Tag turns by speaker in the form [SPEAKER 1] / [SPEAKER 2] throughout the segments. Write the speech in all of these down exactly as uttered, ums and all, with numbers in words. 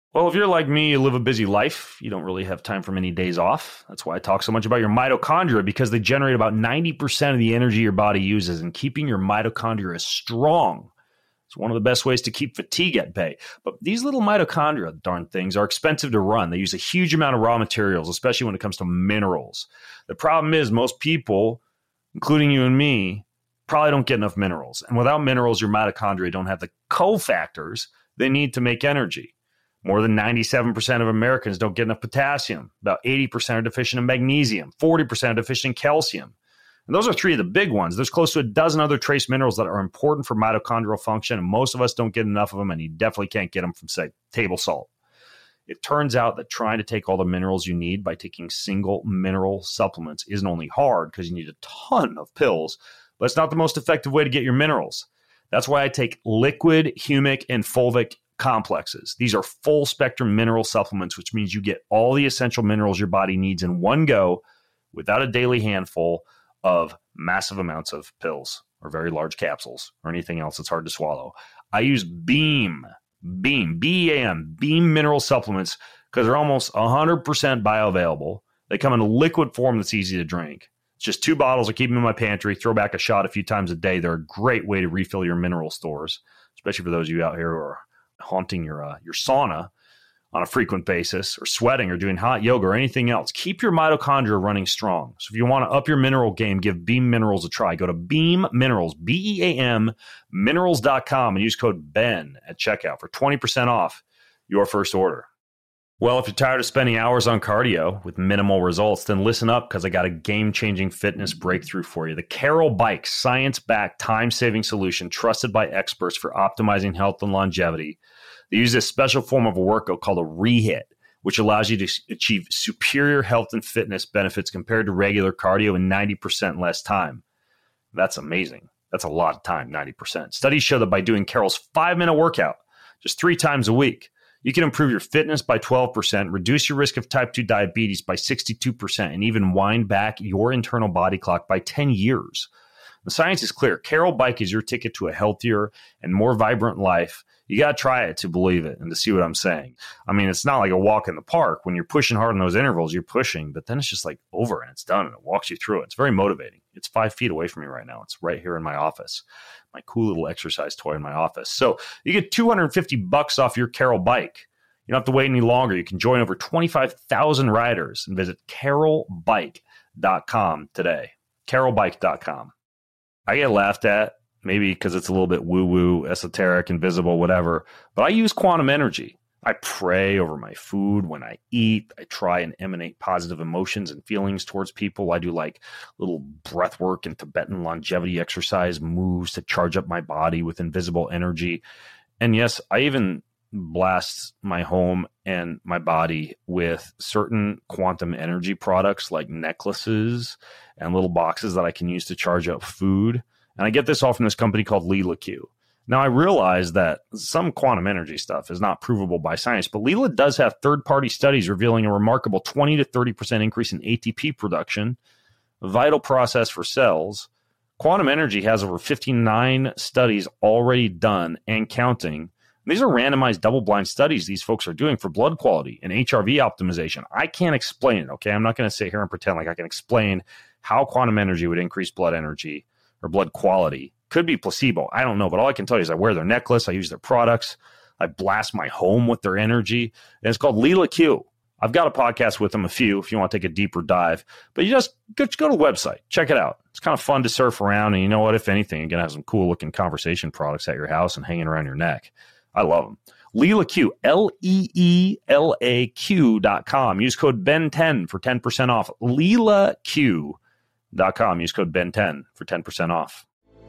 [SPEAKER 1] Well, if you're like me, you live a busy life. You don't really have time for many days off. That's why I talk so much about your mitochondria, because they generate about ninety percent of the energy your body uses, and keeping your mitochondria strong. It's one of the best ways to keep fatigue at bay. But these little mitochondria, darn things, are expensive to run. They use a huge amount of raw materials, especially when it comes to minerals. The problem is most people, including you and me, probably don't get enough minerals. And without minerals, your mitochondria don't have the cofactors they need to make energy. More than ninety-seven percent of Americans don't get enough potassium. About eighty percent are deficient in magnesium. forty percent are deficient in calcium. And those are three of the big ones. There's close to a dozen other trace minerals that are important for mitochondrial function, and most of us don't get enough of them, and you definitely can't get them from, say, table salt. It turns out that trying to take all the minerals you need by taking single mineral supplements isn't only hard because you need a ton of pills, but it's not the most effective way to get your minerals. That's why I take liquid, humic, and fulvic complexes. These are full spectrum mineral supplements, which means you get all the essential minerals your body needs in one go without a daily handful of massive amounts of pills or very large capsules or anything else that's hard to swallow. I use Beam, Beam, B E A M, Beam mineral supplements because they're almost one hundred percent bioavailable. They come in a liquid form that's easy to drink. It's just two bottles. I keep them in my pantry, throw back a shot a few times a day. They're a great way to refill your mineral stores, especially for those of you out here who are haunting your uh, your sauna on a frequent basis, or sweating, or doing hot yoga, or anything else. Keep your mitochondria running strong. So if you want to up your mineral game, give Beam Minerals a try. Go to Beam Minerals, B E A M, minerals dot com, and use code BEN at checkout for twenty percent off your first order. Well, if you're tired of spending hours on cardio with minimal results, then listen up, because I got a game-changing fitness breakthrough for you. The Carol Bike, science-backed, time-saving solution trusted by experts for optimizing health and longevity. They use this special form of a workout called a rehit, which allows you to achieve superior health and fitness benefits compared to regular cardio in ninety percent less time. That's amazing. That's a lot of time, ninety percent. Studies show that by doing Carol's five-minute workout just three times a week, you can improve your fitness by twelve percent, reduce your risk of type two diabetes by sixty-two percent, and even wind back your internal body clock by ten years. The science is clear. Carol Bike is your ticket to a healthier and more vibrant life. You got to try it to believe it and to see what I'm saying. I mean, it's not like a walk in the park. When you're pushing hard in those intervals, you're pushing, but then it's just like over and it's done and it walks you through it. It's very motivating. It's five feet away from me right now. It's right here in my office, my cool little exercise toy in my office. So you get two hundred fifty bucks off your Carol Bike. You don't have to wait any longer. You can join over twenty-five thousand riders and visit carol bike dot com today. carol bike dot com. I get laughed at, maybe because it's a little bit woo-woo, esoteric, invisible, whatever. But I use quantum energy. I pray over my food when I eat. I try and emanate positive emotions and feelings towards people. I do like little breath work and Tibetan longevity exercise moves to charge up my body with invisible energy. And yes, I even blast my home and my body with certain quantum energy products like necklaces and little boxes that I can use to charge up food. And I get this all from this company called Lila Q. Now, I realize that some quantum energy stuff is not provable by science, but Lila does have third-party studies revealing a remarkable twenty to thirty percent increase in A T P production, a vital process for cells. Quantum energy has over fifty-nine studies already done and counting. These are randomized double-blind studies these folks are doing for blood quality and H R V optimization. I can't explain it, okay? I'm not going to sit here and pretend like I can explain how quantum energy would increase blood energy or blood quality. Could be placebo. I don't know, but all I can tell you is I wear their necklace. I use their products. I blast my home with their energy. And it's called Lila Q. I've got a podcast with them, a few, if you want to take a deeper dive. But you just go, just go to the website. Check it out. It's kind of fun to surf around. And you know what? If anything, you're going to have some cool-looking conversation products at your house and hanging around your neck. I love them. Lila Q, L E E L A Q dot com. Use code B E N ten for ten percent off. Lila Q dot com. Use code B E N ten for ten percent off.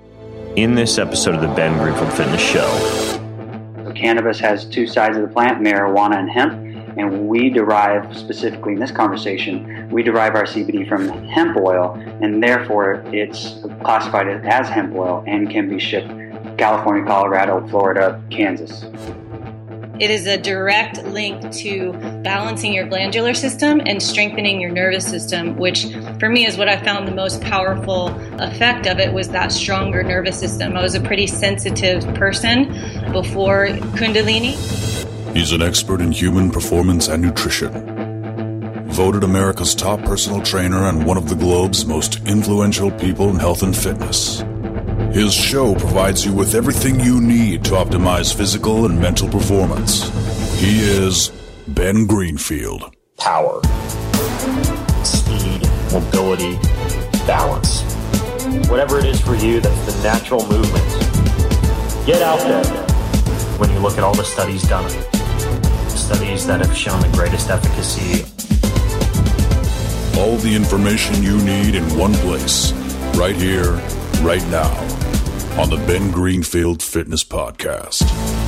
[SPEAKER 1] In this episode of the Ben Greenfield Fitness Show.
[SPEAKER 2] So cannabis has two sides of the plant, marijuana and hemp, and we derive, specifically in this conversation, we derive our C B D from hemp oil, and therefore it's classified as hemp oil and can be shipped California, Colorado, Florida, Kansas.
[SPEAKER 3] It is a direct link to balancing your glandular system and strengthening your nervous system, which for me is what I found the most powerful effect of it was that stronger nervous system. I was a pretty sensitive person before Kundalini.
[SPEAKER 4] He's an expert in human performance and nutrition. Voted America's top personal trainer and one of the globe's most influential people in health and fitness. His show provides you with everything you need to optimize physical and mental performance. He is Ben Greenfield.
[SPEAKER 5] Power, speed, mobility, balance. Whatever it is for you, that's the natural movement. Get out there. When you look at all the studies done, studies that have shown the greatest efficacy.
[SPEAKER 4] All the information you need in one place, right here, right now, on the Ben Greenfield Fitness Podcast.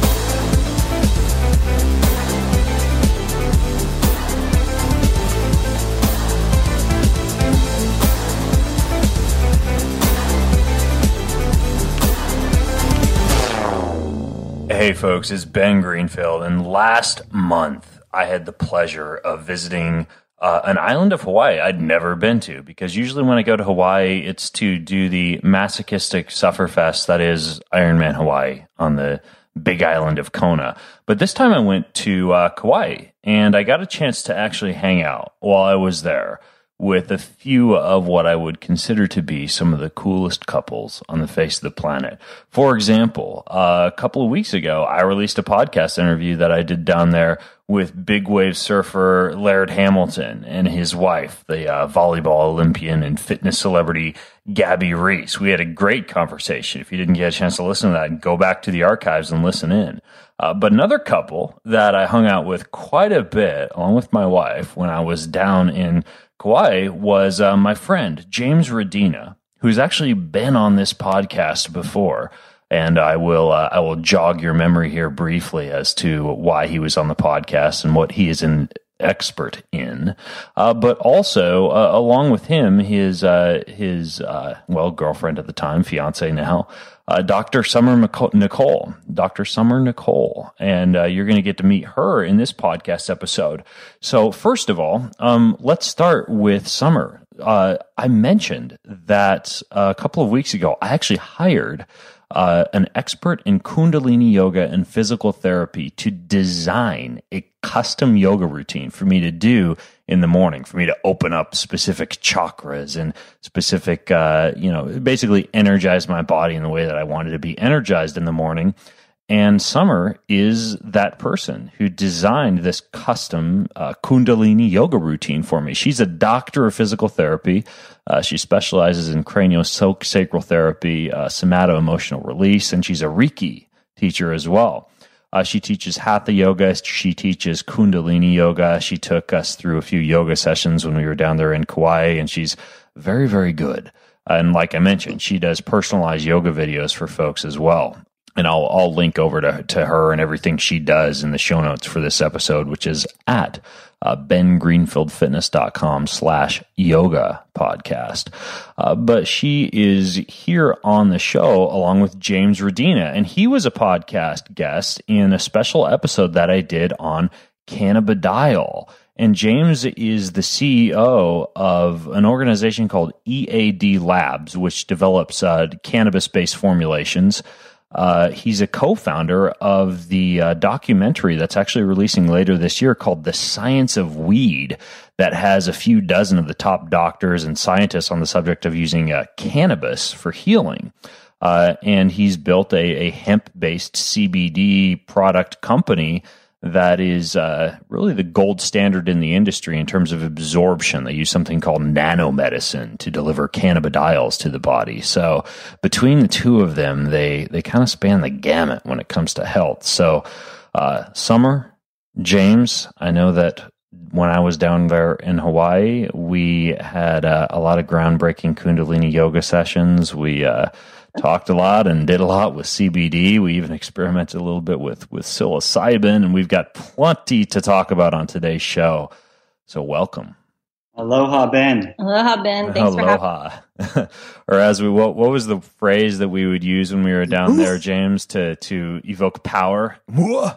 [SPEAKER 1] Hey folks, it's Ben Greenfield, and last month I had the pleasure of visiting uh, an island of Hawaii I'd never been to, because usually when I go to Hawaii, it's to do the masochistic sufferfest that is Ironman Hawaii on the big island of Kona. But this time I went to uh, Kauai, and I got a chance to actually hang out while I was there with a few of what I would consider to be some of the coolest couples on the face of the planet. For example, uh, a couple of weeks ago, I released a podcast interview that I did down there with big wave surfer Laird Hamilton and his wife, the uh, volleyball Olympian and fitness celebrity Gabby Reese. We had a great conversation. If you didn't get a chance to listen to that, go back to the archives and listen in. Uh, but another couple that I hung out with quite a bit, along with my wife, when I was down in Kauai, was uh, my friend James Radina, who's actually been on this podcast before. And I will uh, I will jog your memory here briefly as to why he was on the podcast and what he is an expert in. Uh, but also, uh, along with him, his uh, his uh, well girlfriend at the time, fiance now, uh, Doctor Summer Nicole, Doctor Summer Nicole, and uh, you're going to get to meet her in this podcast episode. So first of all, um, let's start with Summer. Uh, I mentioned that a couple of weeks ago, I actually hired Uh, an expert in Kundalini yoga and physical therapy to design a custom yoga routine for me to do in the morning, for me to open up specific chakras and specific, uh, you know, basically energize my body in the way that I wanted to be energized in the morning. And Summer is that person who designed this custom uh, Kundalini yoga routine for me. She's a doctor of physical therapy. Uh, she specializes in craniosacral therapy, uh, somato-emotional release, and she's a Reiki teacher as well. Uh, she teaches Hatha yoga. She teaches Kundalini yoga. She took us through a few yoga sessions when we were down there in Kauai, and she's very, very good. And like I mentioned, she does personalized yoga videos for folks as well. And I'll I'll link over to, to her and everything she does in the show notes for this episode, which is at uh, bengreenfieldfitness.com slash yoga podcast. Uh, but she is here on the show along with James Radina, and he was a podcast guest in a special episode that I did on cannabidiol. And James is the C E O of an organization called E A D Labs, which develops uh, cannabis-based formulations. Uh, he's a co-founder of the uh, documentary that's actually releasing later this year called The Science of Weed, that has a few dozen of the top doctors and scientists on the subject of using uh, cannabis for healing. Uh, and he's built a, a hemp-based C B D product company that is uh, really the gold standard in the industry in terms of absorption. They use something called nanomedicine to deliver cannabidiols to the body. So between the two of them, they they kind of span the gamut when it comes to health. So uh, Summer, James, I know that when I was down there in Hawaii, we had uh, a lot of groundbreaking Kundalini yoga sessions. We uh, talked a lot and did a lot with C B D. We even experimented a little bit with, with psilocybin, and we've got plenty to talk about on today's show. So welcome.
[SPEAKER 2] Aloha, Ben.
[SPEAKER 3] Aloha, Ben. Thanks
[SPEAKER 1] Aloha.
[SPEAKER 3] for having me.
[SPEAKER 1] Or as we, what, what was the phrase that we would use when we were down there, James, to, to evoke power? Imua.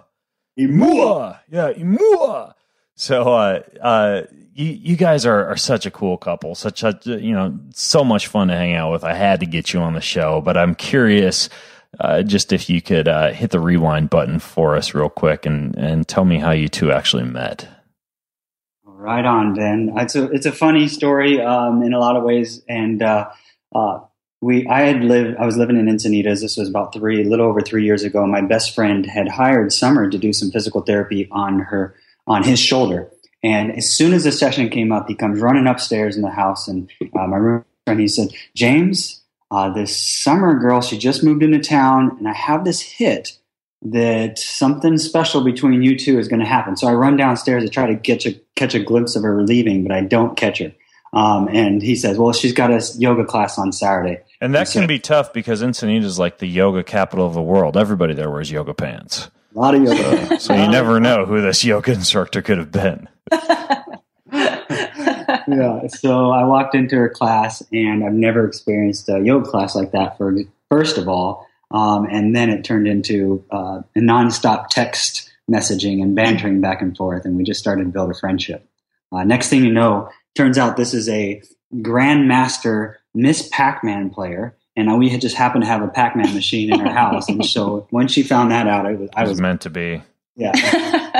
[SPEAKER 1] Imua. Yeah, imua. So, uh, uh, you, you guys are, are such a cool couple, such a, you know, so much fun to hang out with. I had to get you on the show, but I'm curious,
[SPEAKER 6] uh, just if you could uh, hit the rewind button for us real quick and, and tell me how you two actually met.
[SPEAKER 2] Right on, Ben. It's a it's a funny story um, in a lot of ways, and uh, uh, we I had lived I was living in Encinitas. This was about three, a little over three years ago. My best friend had hired Summer to do some physical therapy on her on his shoulder, and as soon as the session came up, he comes running upstairs in the house, and uh, my roommate and he said, "James, uh, this Summer girl, she just moved into town, and I have this hit that something special between you two is going to happen." So I run downstairs to try to catch a, catch a glimpse of her leaving, but I don't catch her. Um, and he says, well, she's got a yoga class on Saturday.
[SPEAKER 6] And that and so, can be tough because Encinitas is like the yoga capital of the world. Everybody there wears yoga pants.
[SPEAKER 2] A lot of yoga.
[SPEAKER 6] So, so you never know who this yoga instructor could have been.
[SPEAKER 2] Yeah. So I walked into her class, and I've never experienced a yoga class like that, for first of all. Um, and then it turned into uh, a nonstop text messaging and bantering back and forth, and we just started to build a friendship. Uh, next thing you know, turns out this is a Grandmaster Miss Pac-Man player, and we had just happened to have a Pac-Man machine in our house. And so when she found that out, it was, I
[SPEAKER 6] it was,
[SPEAKER 2] was
[SPEAKER 6] meant to be.
[SPEAKER 2] Yeah.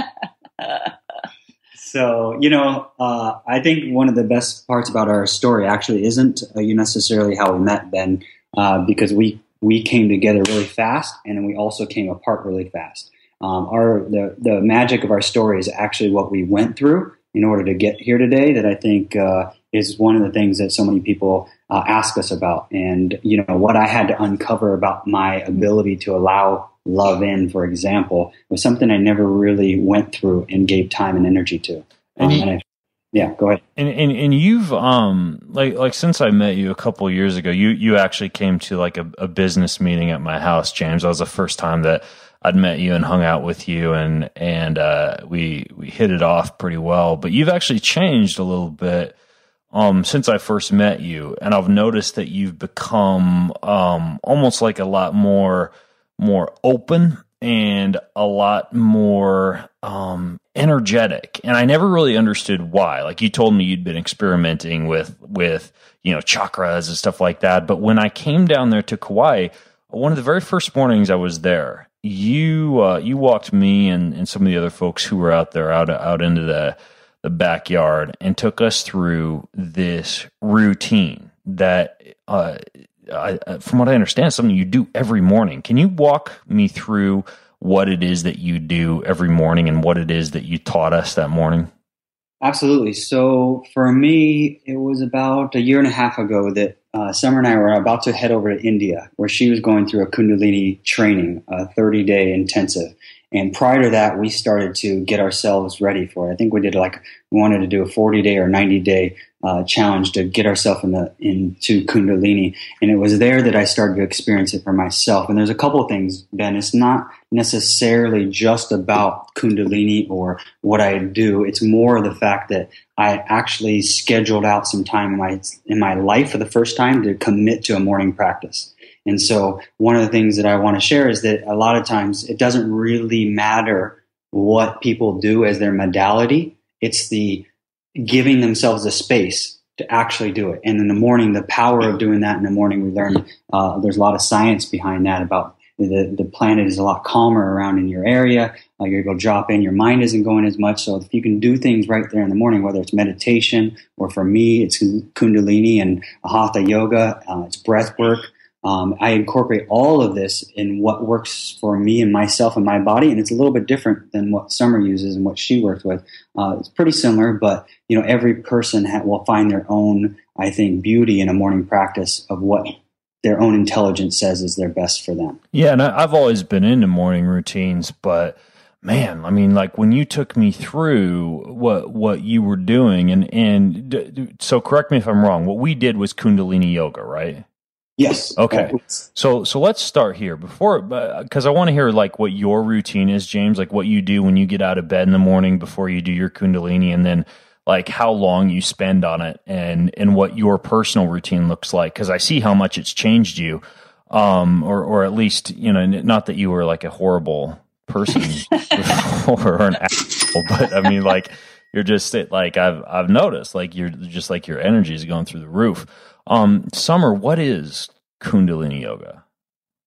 [SPEAKER 2] So, you know, uh, I think one of the best parts about our story actually isn't uh, necessarily how we met, Ben, uh, because we we came together really fast, and then we also came apart really fast. Um, our the the magic of our story is actually what we went through in order to get here today. That I think uh, is one of the things that so many people uh, ask us about. And you know, what I had to uncover about my ability to allow love in, for example, was something I never really went through and gave time and energy to.
[SPEAKER 6] And,
[SPEAKER 2] um,
[SPEAKER 6] you,
[SPEAKER 2] and I, yeah, go ahead.
[SPEAKER 6] And, and and you've um like like since I met you a couple of years ago, you you actually came to like a, a business meeting at my house, James. That was the first time that I'd met you and hung out with you, and and uh, we we hit it off pretty well. But you've actually changed a little bit um since I first met you, and I've noticed that you've become um almost like a lot more more open and a lot more um, energetic. And I never really understood why. Like you told me you'd been experimenting with, with, you know, chakras and stuff like that. But when I came down there to Kauai, one of the very first mornings I was there, you, uh, you walked me and, and some of the other folks who were out there out, out into the, the backyard and took us through this routine that, uh, I, from what I understand, something you do every morning. Can you walk me through what it is that you do every morning and what it is that you taught us that morning?
[SPEAKER 2] Absolutely. So for me, it was about a year and a half ago that uh, Summer and I were about to head over to India, where she was going through a Kundalini training, a thirty-day intensive. And prior to that, we started to get ourselves ready for it. I think we did like, we wanted to do a forty-day or ninety-day uh, challenge to get ourselves in the, into Kundalini. And it was there that I started to experience it for myself. And there's a couple of things, Ben. It's not necessarily just about Kundalini or what I do. It's more the fact that I actually scheduled out some time in my in my life for the first time to commit to a morning practice. And so one of the things that I want to share is that a lot of times it doesn't really matter what people do as their modality. It's the giving themselves a space to actually do it. And in the morning, the power of doing that in the morning, we learn uh, there's a lot of science behind that about the, the planet is a lot calmer around in your area. Uh, you're able to drop in. Your mind isn't going as much. So if you can do things right there in the morning, whether it's meditation or for me, it's Kundalini and Hatha yoga, uh, it's breath work. Um, I incorporate all of this in what works for me and myself and my body, and it's a little bit different than what Summer uses and what she works with. Uh, it's pretty similar, but you know, every person ha- will find their own, I think, beauty in a morning practice of what their own intelligence says is their best for them.
[SPEAKER 6] Yeah, and I've always been into morning routines, but man, I mean, like when you took me through what what you were doing, and and d- d- so correct me if I'm wrong. What we did was Kundalini yoga, right?
[SPEAKER 2] Yes.
[SPEAKER 6] Okay. So so let's start here before, because I want to hear like what your routine is, James, like what you do when you get out of bed in the morning before you do your Kundalini, and then like how long you spend on it, and and what your personal routine looks like, because I see how much it's changed you, um, or or at least, you know, not that you were like a horrible person or an asshole, but I mean, like you're just like I've I've noticed, like you're just like your energy is going through the roof. Um, Summer, what is Kundalini yoga?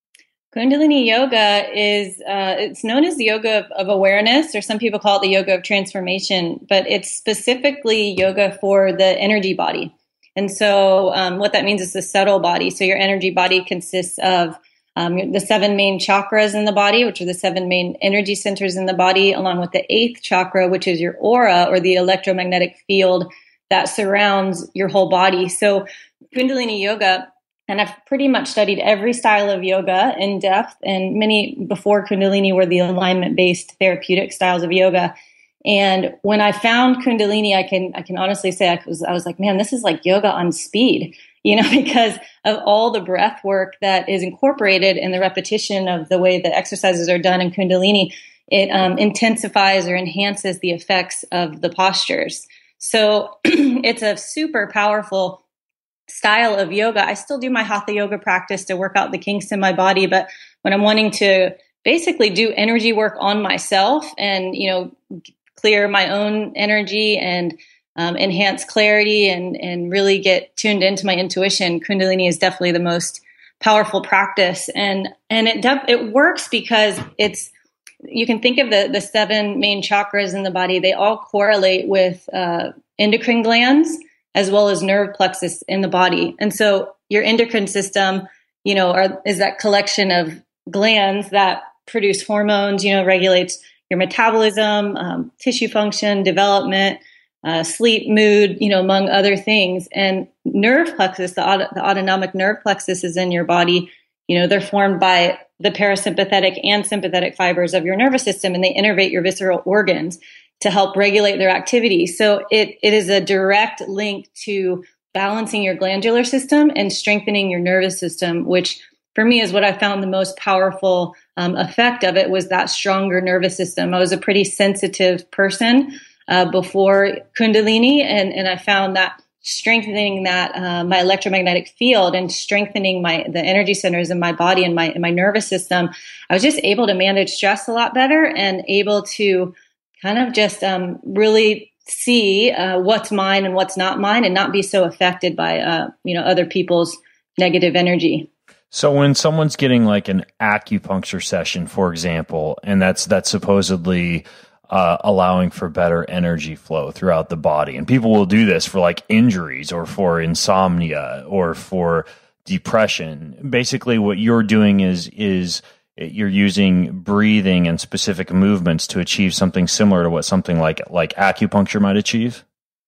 [SPEAKER 3] Kundalini yoga is, uh, it's known as the yoga of, of awareness, or some people call it the yoga of transformation, but it's specifically yoga for the energy body. And so um, what that means is the subtle body. So your energy body consists of um, the seven main chakras in the body, which are the seven main energy centers in the body, along with the eighth chakra, which is your aura, or the electromagnetic field that surrounds your whole body. So Kundalini yoga, and I've pretty much studied every style of yoga in depth, and many before Kundalini were the alignment-based therapeutic styles of yoga. And when I found Kundalini, I can I can honestly say I was I was like, man, this is like yoga on speed, you know, because of all the breath work that is incorporated in the repetition of the way the exercises are done in Kundalini. It um, intensifies or enhances the effects of the postures. So it's a super powerful style of yoga. I still do my hatha yoga practice to work out the kinks in my body, but when I'm wanting to basically do energy work on myself and, you know, clear my own energy and um, enhance clarity and, and really get tuned into my intuition, Kundalini is definitely the most powerful practice. And, and it, def- it works because it's, you can think of the, the seven main chakras in the body. They all correlate with uh, endocrine glands, as well as nerve plexus in the body. And so your endocrine system, you know, are, is that collection of glands that produce hormones, you know, regulates your metabolism, um, tissue function, development, uh, sleep, mood, you know, among other things. And nerve plexus, the, aut- the autonomic nerve plexus is in your body. You know, they're formed by the parasympathetic and sympathetic fibers of your nervous system, and they innervate your visceral organs to help regulate their activity. So it, it is a direct link to balancing your glandular system and strengthening your nervous system, which for me is what I found the most powerful um, effect of it was that stronger nervous system. I was a pretty sensitive person uh, before Kundalini, and, and I found that strengthening that uh, my electromagnetic field and strengthening my the energy centers in my body and my in my nervous system, I was just able to manage stress a lot better and able to kind of just um, really see uh, what's mine and what's not mine, and not be so affected by uh, you know other people's negative energy.
[SPEAKER 6] So when someone's getting like an acupuncture session, for example, and that's that's supposedly uh, allowing for better energy flow throughout the body, and people will do this for like injuries or for insomnia or for depression. Basically, what you're doing is is you're using breathing and specific movements to achieve something similar to what something like like acupuncture might achieve.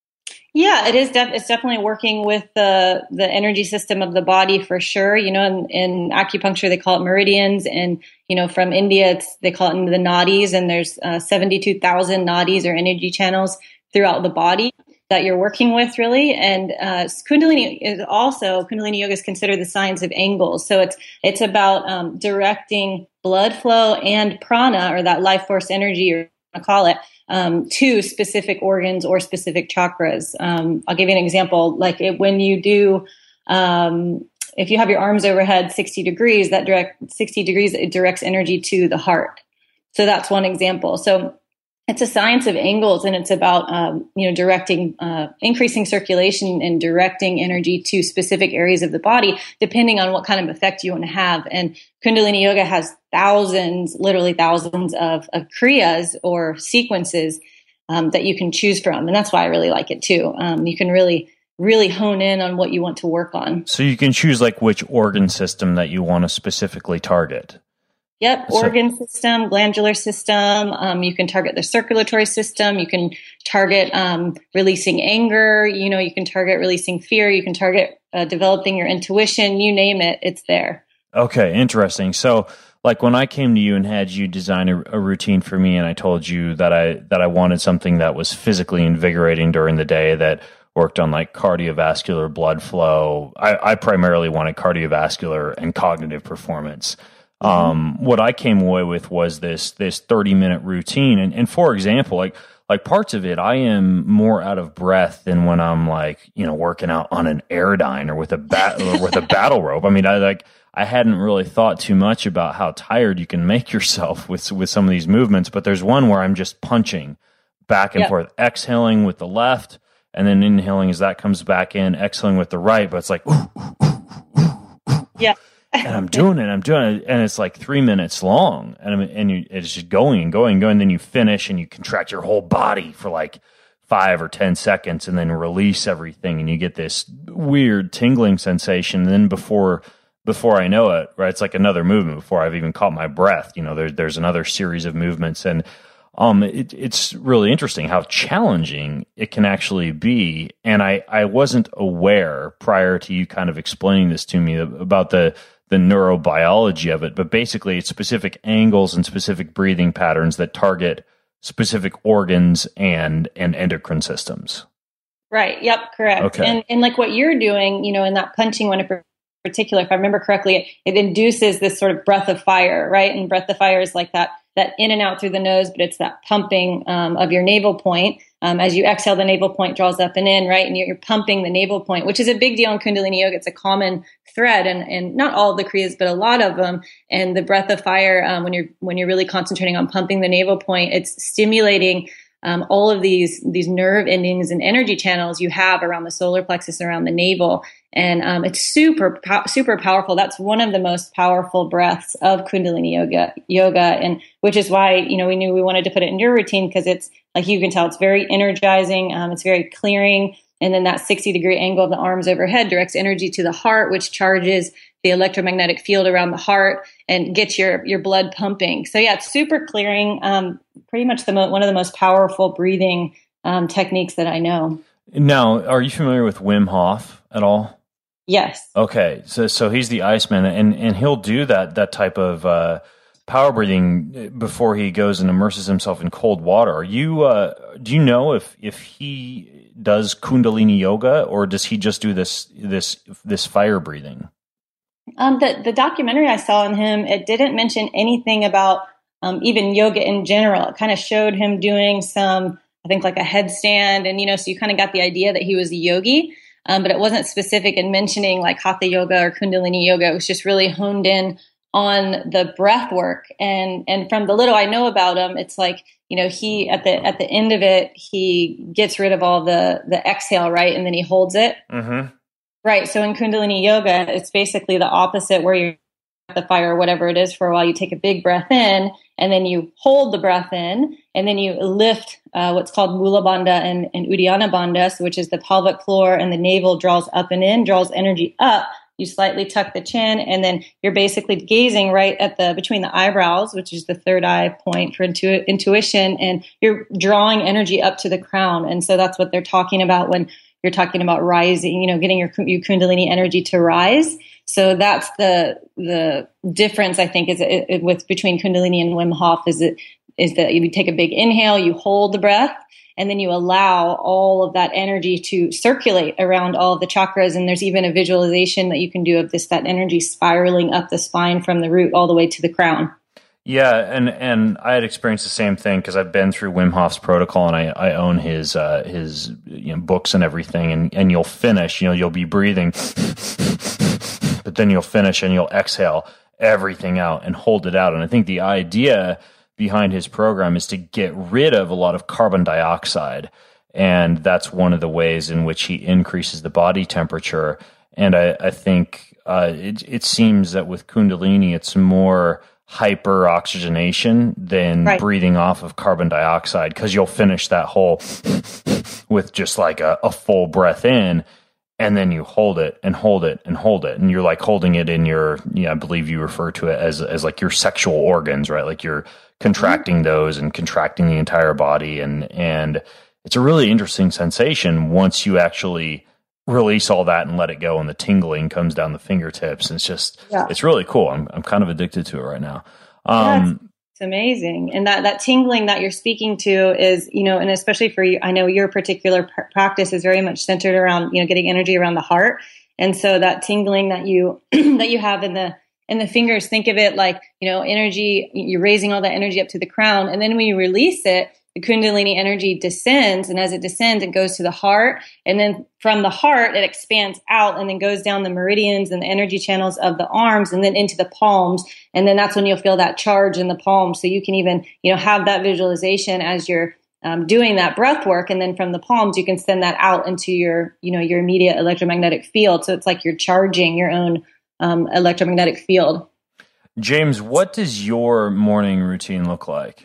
[SPEAKER 3] Yeah, it is. Def- it's definitely working with the the energy system of the body for sure. You know, in, in acupuncture they call it meridians, and you know, from India it's they call it the nadis, and there's uh, seventy-two thousand nadis or energy channels throughout the body that you're working with, really. And uh, Kundalini is also Kundalini yoga is considered the science of angles. So it's it's about um, directing blood flow and prana, or that life force energy, or I call it, um, to specific organs or specific chakras. Um, I'll give you an example. Like it, when you do, um, if you have your arms overhead sixty degrees, that direct sixty degrees, it directs energy to the heart. So that's one example. So it's a science of angles, and it's about, um, you know, directing, uh, increasing circulation and directing energy to specific areas of the body, depending on what kind of effect you want to have. And Kundalini yoga has thousands, literally thousands of, of kriyas or sequences um, that you can choose from. And that's why I really like it too. Um, you can really, really hone in on what you want to work on. So
[SPEAKER 6] you can choose like which organ system that you want to specifically target.
[SPEAKER 3] Yep. So, organ system, glandular system. Um, you can target the circulatory system. You can target um, releasing anger. You know, you can target releasing fear. You can target uh, developing your intuition. You name it, it's there.
[SPEAKER 6] Okay, interesting. So, like when I came to you and had you design a, a routine for me, and I told you that I that I wanted something that was physically invigorating during the day, that worked on like cardiovascular blood flow. I, I primarily wanted cardiovascular and cognitive performance. Um, what I came away with was this, this thirty minute routine. And, and for example, like, like parts of it, I am more out of breath than when I'm like, you know, working out on an Airdyne or with a bat or with a battle rope. I mean, I like, I hadn't really thought too much about how tired you can make yourself with, with some of these movements, but there's one where I'm just punching back and yep. forth, exhaling with the left and then inhaling as that comes back in, exhaling with the right, but it's like, ooh, ooh, ooh, ooh, ooh.
[SPEAKER 3] yeah.
[SPEAKER 6] and I'm doing it, I'm doing it, and it's like three minutes long, and I'm, and you, it's just going and going and going. And then you finish, and you contract your whole body for like five or ten seconds, and then release everything, and you get this weird tingling sensation. And then before before I know it, right, it's like another movement before I've even caught my breath. You know, there's there's another series of movements, and um, it, it's really interesting how challenging it can actually be. And I I wasn't aware prior to you kind of explaining this to me about the the neurobiology of it, but basically it's specific angles and specific breathing patterns that target specific organs and and endocrine systems.
[SPEAKER 3] Right. Yep. Correct.
[SPEAKER 6] Okay.
[SPEAKER 3] And and like what you're doing, you know, in that punching one in particular, if I remember correctly, it, it induces this sort of breath of fire, right? And breath of fire is like that that in and out through the nose, but it's that pumping um, of your navel point. Um, as you exhale, the navel point draws up and in, right? And you're, you're pumping the navel point, which is a big deal in Kundalini Yoga. It's a common thread, and and not all of the Kriyas, but a lot of them. And the breath of fire, um, when you're when you're really concentrating on pumping the navel point, it's stimulating um, all of these these nerve endings and energy channels you have around the solar plexus, around the navel. And um, it's super, super powerful. That's one of the most powerful breaths of Kundalini yoga, yoga, and which is why, you know, we knew we wanted to put it in your routine, because it's, like you can tell, it's very energizing. Um, it's very clearing. And then that sixty degree angle of the arms overhead directs energy to the heart, which charges the electromagnetic field around the heart and gets your, your blood pumping. So yeah, it's super clearing. Um, pretty much the mo- one of the most powerful breathing um, techniques that I know.
[SPEAKER 6] Now, are you familiar with Wim Hof at all?
[SPEAKER 3] Yes.
[SPEAKER 6] Okay, so so he's the Iceman, and and he'll do that that type of uh, power breathing before he goes and immerses himself in cold water. Are you uh, do you know if if he does Kundalini yoga, or does he just do this this this fire breathing?
[SPEAKER 3] Um, the the documentary I saw on him, it didn't mention anything about um, even yoga in general. It kind of showed him doing some, I think, like a headstand, and you know, so you kind of got the idea that he was a yogi. Um, but it wasn't specific in mentioning like Hatha yoga or Kundalini yoga. It was just really honed in on the breath work. And, and from the little I know about him, it's like, you know, he, at the, at the end of it, he gets rid of all the, the exhale, right? And then he holds it.
[SPEAKER 6] Mm-hmm.
[SPEAKER 3] Right. So in Kundalini yoga, it's basically the opposite, where you're at the fire or whatever it is for a while. You take a big breath in, and then you hold the breath in, and then you lift uh, what's called Mula Bandha and, and Uddiyana Bandha, so which is the pelvic floor, and the navel draws up and in, draws energy up. You slightly tuck the chin, and then you're basically gazing right at the between the eyebrows, which is the third eye point for intu- intuition, and you're drawing energy up to the crown. And so that's what they're talking about when you're talking about rising, you know, getting your, your Kundalini energy to rise. So that's the the difference, I think, is it, it, with between Kundalini and Wim Hof is it is that you take a big inhale, you hold the breath, and then you allow all of that energy to circulate around all of the chakras. And there's even a visualization that you can do of this, that energy spiraling up the spine from the root all the way to the crown.
[SPEAKER 6] Yeah, and, and I had experienced the same thing, because I've been through Wim Hof's protocol, and I, I own his uh, his you know, books and everything. And, and you'll finish, you know, you'll be breathing, but then you'll finish and you'll exhale everything out and hold it out. And I think the idea behind his program is to get rid of a lot of carbon dioxide, and that's one of the ways in which he increases the body temperature. And I, I think uh, it, it seems that with Kundalini, it's more hyper oxygenation than right. breathing off of carbon dioxide, because you'll finish that whole with just like a, a full breath in, and then you hold it and hold it and hold it, and you're like holding it in your, yeah, I believe you refer to it as as like your sexual organs, right? Like you're contracting mm-hmm. those and contracting the entire body, and and it's a really interesting sensation once you actually release all that and let it go, and the tingling comes down the fingertips. And it's just, yeah. it's really cool. I'm I'm kind of addicted to it right now. Um,
[SPEAKER 3] yeah, it's amazing. And that, that tingling that you're speaking to is, you know, and especially for you, I know your particular pr- practice is very much centered around, you know, getting energy around the heart. And so that tingling that you, that you have in the, in the fingers, think of it like, you know, energy, you're raising all that energy up to the crown. And then when you release it, the Kundalini energy descends, and as it descends, it goes to the heart, and then from the heart, it expands out and then goes down the meridians and the energy channels of the arms, and then into the palms, and then that's when you'll feel that charge in the palms. So you can even, you know, have that visualization as you're um, doing that breath work, and then from the palms, you can send that out into your, you know, your immediate electromagnetic field. So it's like you're charging your own um, electromagnetic field.
[SPEAKER 6] James, what does your morning routine look like?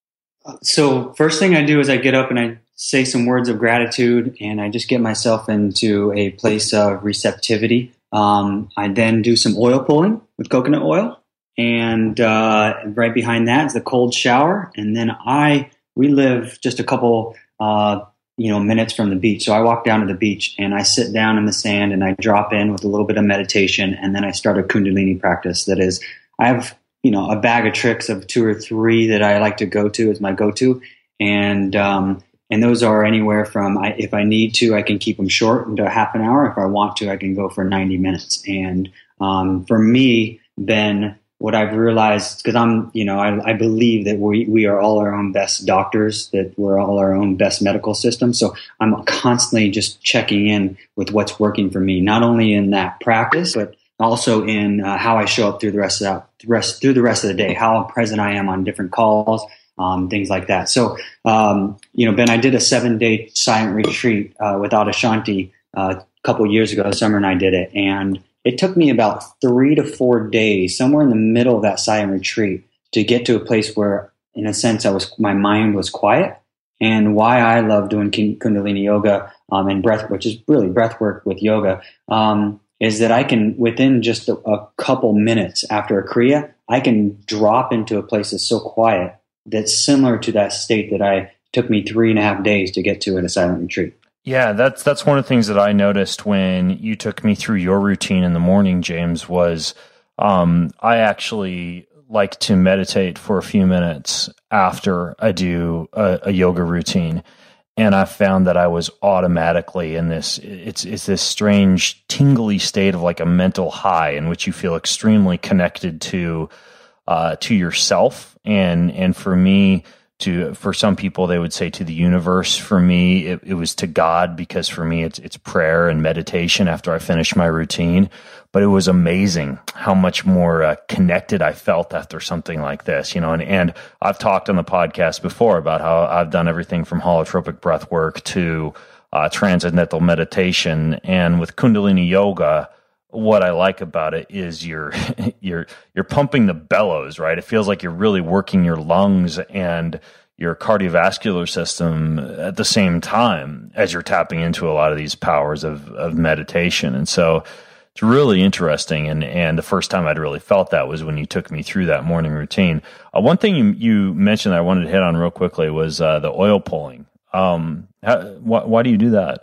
[SPEAKER 2] So first thing I do is I get up and I say some words of gratitude, and I just get myself into a place of receptivity. Um, I then do some oil pulling with coconut oil, and uh, right behind that is the cold shower. And then I we live just a couple uh, you know minutes from the beach, so I walk down to the beach and I sit down in the sand and I drop in with a little bit of meditation, and then I start a Kundalini practice. That is, I have you know a bag of tricks of two or three that I like to go to as my go-to, and um, And those are anywhere from, I, if I need to, I can keep them short into a half an hour. If I want to, I can go for ninety minutes. And um, for me, Ben, what I've realized, because I'm, you know, I, I believe that we, we are all our own best doctors, that we're all our own best medical system. So I'm constantly just checking in with what's working for me, not only in that practice, but also in uh, how I show up through the rest of that, rest through the rest of the day, how present I am on different calls. Um, things like that. So, um, you know, Ben, I did a seven day silent retreat uh, with Adashanti uh, a couple years ago. Summer and I did it. And it took me about three to four days, somewhere in the middle of that silent retreat, to get to a place where, in a sense, I was my mind was quiet. And why I love doing Kundalini yoga um, and breath, which is really breath work with yoga, um, is that I can, within just a, a couple minutes after a Kriya, I can drop into a place that's so quiet that's similar to that state that I took me three and a half days to get to in a silent retreat.
[SPEAKER 6] Yeah, that's that's one of the things that I noticed when you took me through your routine in the morning, James, was um, I actually like to meditate for a few minutes after I do a, a yoga routine. And I found that I was automatically in this, it's it's this strange tingly state of like a mental high in which you feel extremely connected to Uh, to yourself, and and for me, to for some people they would say to the universe. For me, it, it was to God, because for me it's it's prayer and meditation after I finish my routine. But it was amazing how much more uh, connected I felt after something like this, you know. And and I've talked on the podcast before about how I've done everything from holotropic breath work to uh, transcendental meditation, and with Kundalini yoga, what I like about it is you're you're you're pumping the bellows, right? It feels like you're really working your lungs and your cardiovascular system at the same time as you're tapping into a lot of these powers of of meditation. And so it's really interesting. And and the first time I'd really felt that was when you took me through that morning routine. Uh, one thing you you mentioned that I wanted to hit on real quickly was uh, the oil pulling. Um, how, wh- why do you do that?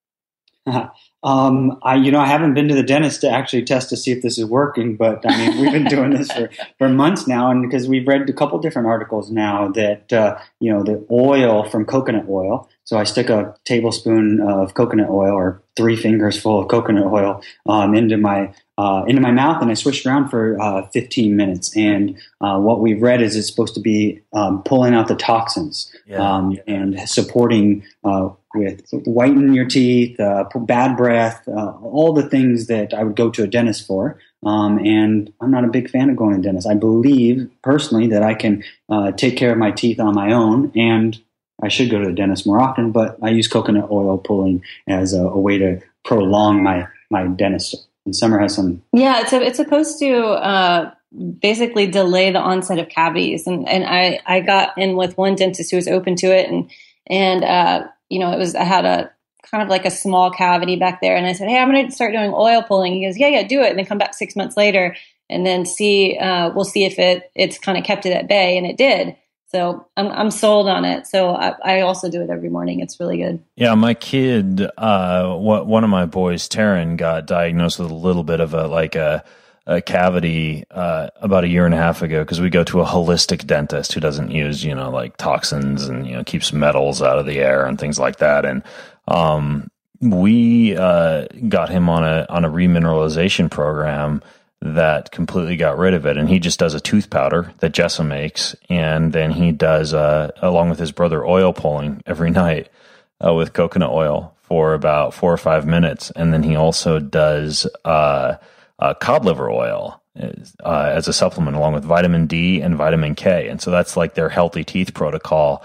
[SPEAKER 2] Um, I, you know, I haven't been to the dentist to actually test to see if this is working, but I mean, we've been doing this for, for months now. And because we've read a couple different articles now that, uh, you know, the oil from coconut oil. So I stick a tablespoon of coconut oil or three fingers full of coconut oil, um, into my, uh, into my mouth, and I swish around for, uh, fifteen minutes. And, uh, what we've read is it's supposed to be, um, pulling out the toxins, yeah. um, and supporting, uh, with whiten your teeth, uh, bad breath, uh, all the things that I would go to a dentist for. Um, and I'm not a big fan of going to a dentist. I believe personally that I can uh, take care of my teeth on my own, and I should go to the dentist more often, but I use coconut oil pulling as a, a way to prolong my, my dentist. And Summer has some.
[SPEAKER 3] Yeah, it's, a, it's supposed to uh, basically delay the onset of cavities. And, and I, I got in with one dentist who was open to it, and, and, uh, you know, it was, I had a kind of like a small cavity back there. And I said, hey, I'm going to start doing oil pulling. He goes, yeah, yeah, do it. And then come back six months later and then see, uh, we'll see if it, it's kind of kept it at bay. And it did. So I'm, I'm sold on it. So I, I also do it every morning. It's really good.
[SPEAKER 6] Yeah. My kid, uh, what, one of my boys, Taryn, got diagnosed with a little bit of a, like a, a cavity uh, about a year and a half ago, because we go to a holistic dentist who doesn't use, you know, like toxins and, you know, keeps metals out of the air and things like that. And um, we uh, got him on a on a remineralization program that completely got rid of it. And he just does a tooth powder that Jessa makes, and then he does, uh, along with his brother, oil pulling every night uh, with coconut oil for about four or five minutes. And then he also does Uh, Uh, cod liver oil uh, as a supplement, along with vitamin D and vitamin K. And so that's like their healthy teeth protocol.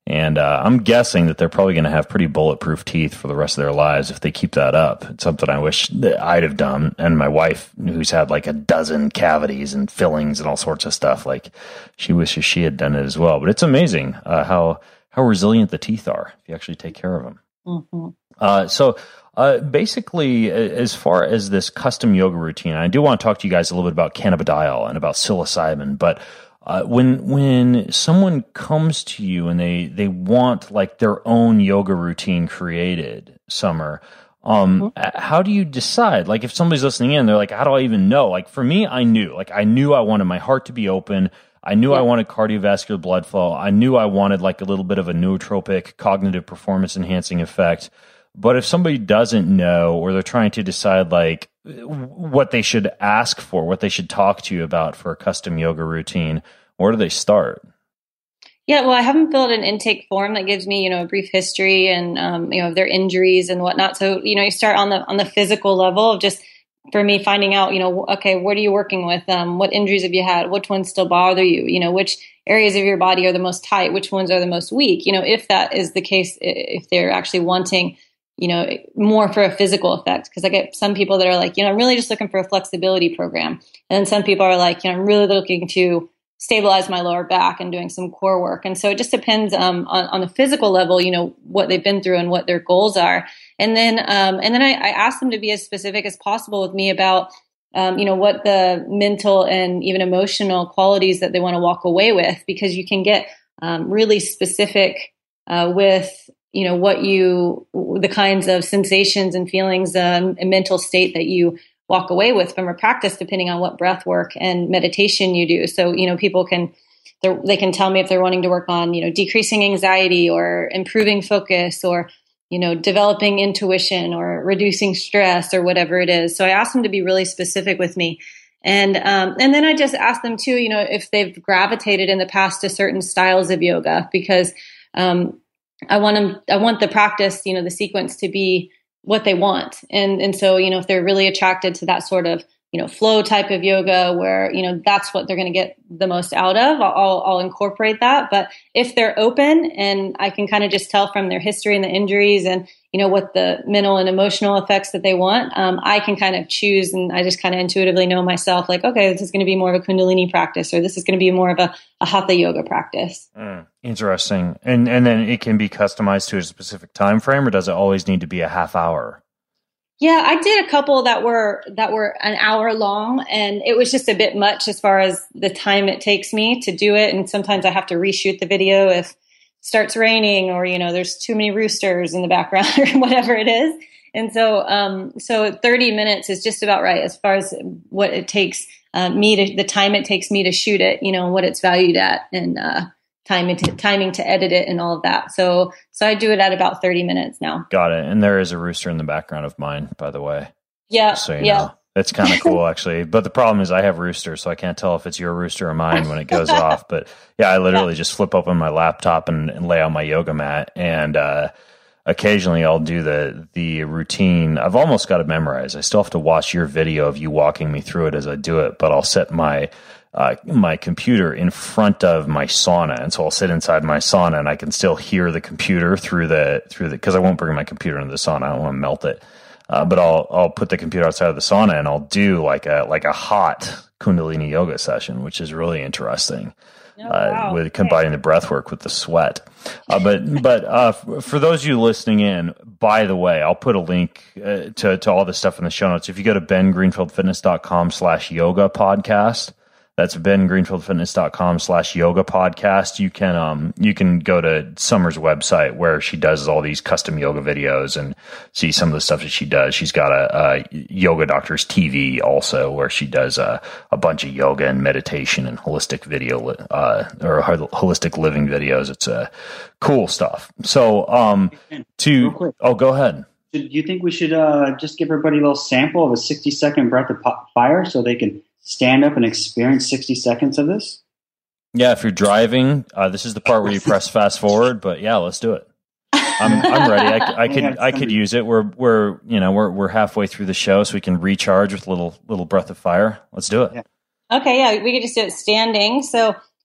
[SPEAKER 6] And uh, I'm guessing that they're probably going to have pretty bulletproof teeth for the rest of their lives if they keep that up. It's something I wish that I'd have done. And my wife, who's had like a dozen cavities and fillings and all sorts of stuff, like she wishes she had done it as well. But it's amazing uh, how how resilient the teeth are if you actually take care of them. Mm-hmm. Uh, so uh, basically, as far as this custom yoga routine, I do want to talk to you guys a little bit about cannabidiol and about psilocybin, but Uh, when when someone comes to you and they, they want like their own yoga routine created, Summer, um, mm-hmm. how do you decide? Like if somebody's listening in, they're like, how do I even know? Like for me, I knew, like I knew I wanted my heart to be open. I knew yeah. I wanted cardiovascular blood flow. I knew I wanted like a little bit of a nootropic cognitive performance enhancing effect. But if somebody doesn't know, or they're trying to decide like what they should ask for, what they should talk to you about for a custom yoga routine, where do they start?
[SPEAKER 3] Yeah, well, I haven't filled an intake form that gives me, you know, a brief history and, um, you know, of their injuries and whatnot. So, you know, you start on the on the physical level of just, for me, finding out, you know, okay, what are you working with? Um, what injuries have you had? Which ones still bother you? You know, which areas of your body are the most tight? Which ones are the most weak? You know, if that is the case, if they're actually wanting, you know, more for a physical effect. Because I get some people that are like, you know, I'm really just looking for a flexibility program. And then some people are like, you know, I'm really looking to stabilize my lower back and doing some core work. And so it just depends um, on, on the physical level, you know, what they've been through and what their goals are. And then, um, and then I, I ask them to be as specific as possible with me about, um, you know, what the mental and even emotional qualities that they want to walk away with, because you can get um, really specific uh, with, you know, what you, the kinds of sensations and feelings um, and mental state that you walk away with from a practice, depending on what breath work and meditation you do. So, you know, people can, they can tell me if they're wanting to work on, you know, decreasing anxiety or improving focus or, you know, developing intuition or reducing stress or whatever it is. So I ask them to be really specific with me. And, um, and then I just ask them too, you know, if they've gravitated in the past to certain styles of yoga, because, um, I want them, I want the practice, you know, the sequence to be what they want. And, and so, you know, if they're really attracted to that sort of, you know, flow type of yoga where, you know, that's what they're going to get the most out of, I'll, I'll incorporate that. But if they're open and I can kind of just tell from their history and the injuries and, you know, what the mental and emotional effects that they want, um, I can kind of choose. And I just kind of intuitively know myself like, okay, this is going to be more of a Kundalini practice, or this is going to be more of a, a Hatha yoga practice.
[SPEAKER 6] Mm, interesting. And, and then it can be customized to a specific time frame, or does it always need to be a half hour?
[SPEAKER 3] Yeah, I did a couple that were that were an hour long, and it was just a bit much as far as the time it takes me to do it. And sometimes I have to reshoot the video if it starts raining or, you know, there's too many roosters in the background or whatever it is. And so, um, so thirty minutes is just about right as far as what it takes uh, me to, the time it takes me to shoot it, you know, what it's valued at, and uh, timing to, timing to edit it and all of that. So, so I do it at about thirty minutes now.
[SPEAKER 6] Got it. And there is a rooster in the background of mine, by the way.
[SPEAKER 3] Yeah.
[SPEAKER 6] So you
[SPEAKER 3] yeah.
[SPEAKER 6] know, it's kind of cool actually. But the problem is I have roosters, so I can't tell if it's your rooster or mine when it goes off. But yeah, I literally yeah. just flip open my laptop and, and lay on my yoga mat. And, uh, occasionally I'll do the, the routine. I've almost got it memorized. I still have to watch your video of you walking me through it as I do it, but I'll set my, Uh, my computer in front of my sauna, and so I'll sit inside my sauna, and I can still hear the computer through the through the because I won't bring my computer into the sauna. I don't want to melt it, uh, but I'll I'll put the computer outside of the sauna, and I'll do like a like a hot Kundalini yoga session, which is really interesting. Oh, wow. uh, with combining the breath work with the sweat. Uh, but but uh, f- for those of you listening in, by the way, I'll put a link uh, to to all this stuff in the show notes. If you go to ben greenfield fitness dot com slash yoga podcast. That's ben greenfield fitness dot com slash yoga podcast. You can, um, you can go to Summer's website where she does all these custom yoga videos and see some of the stuff that she does. She's got a, a Yoga Doctors T V also where she does a, a bunch of yoga and meditation and holistic video, uh, or holistic living videos. It's uh, cool stuff. So, um, to, oh, go ahead.
[SPEAKER 2] Do you think we should, uh, just give everybody a little sample of a sixty second breath of fire so they can stand up and experience sixty seconds of this?
[SPEAKER 6] Yeah, if you're driving, uh, this is the part where you press fast forward. But yeah, let's do it. I'm I'm ready. I, I could I could use it. We're we're you know we're we're halfway through the show, so we can recharge with a little little breath of fire. Let's do it.
[SPEAKER 2] Yeah.
[SPEAKER 3] Okay, yeah, we could just do it standing. So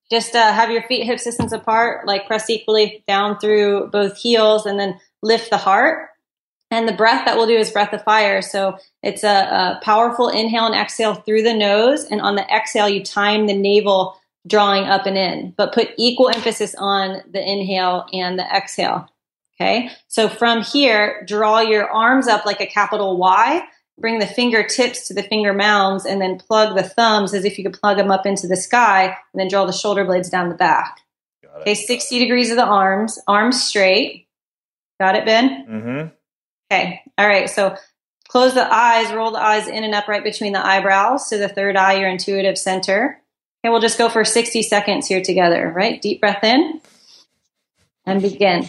[SPEAKER 3] Just uh, have your feet hip distance apart, like press equally down through both heels, and then lift the heart. And the breath that we'll do is breath of fire. So it's a, a powerful inhale and exhale through the nose. And on the exhale, you time the navel drawing up and in, but put equal emphasis on the inhale and the exhale. Okay. So from here, draw your arms up like a capital Y, bring the fingertips to the finger mounds, and then plug the thumbs as if you could plug them up into the sky, and then draw the shoulder blades down the back. Okay. sixty degrees of the arms, arms straight. Got it, Ben?
[SPEAKER 6] Mm-hmm.
[SPEAKER 3] Okay. All right. So close the eyes, roll the eyes in and up right between the eyebrows to the third eye, your intuitive center. Okay. We'll just go for sixty seconds here together, right? Deep breath in and begin.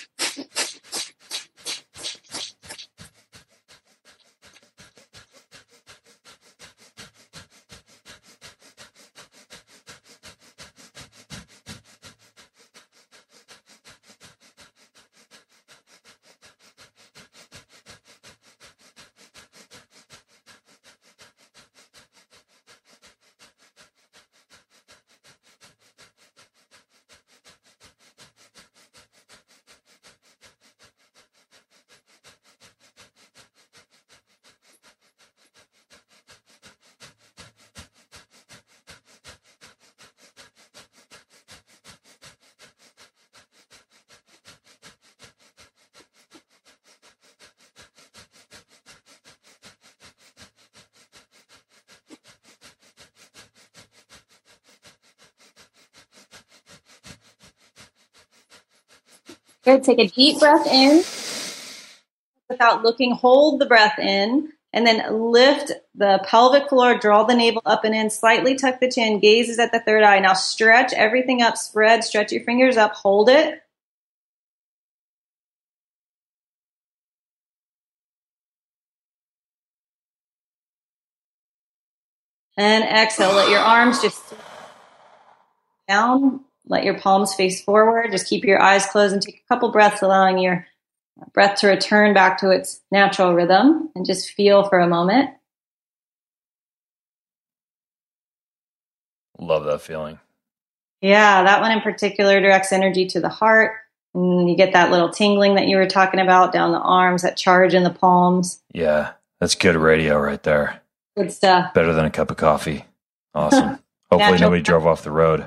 [SPEAKER 3] Good. Take a deep breath in without looking. Hold the breath in, and then lift the pelvic floor. Draw the navel up and in. Slightly tuck the chin. Gazes at the third eye. Now stretch everything up. Spread. Stretch your fingers up. Hold it. And exhale. Let your arms just down. Let your palms face forward. Just keep your eyes closed and take a couple breaths, allowing your breath to return back to its natural rhythm, and just feel for a moment.
[SPEAKER 6] Love that feeling.
[SPEAKER 3] Yeah, that one in particular directs energy to the heart. And you get that little tingling that you were talking about down the arms, that charge in the palms.
[SPEAKER 6] Yeah, that's good radio right there.
[SPEAKER 3] Good stuff.
[SPEAKER 6] Better than a cup of coffee. Awesome. Hopefully nobody drove off the road.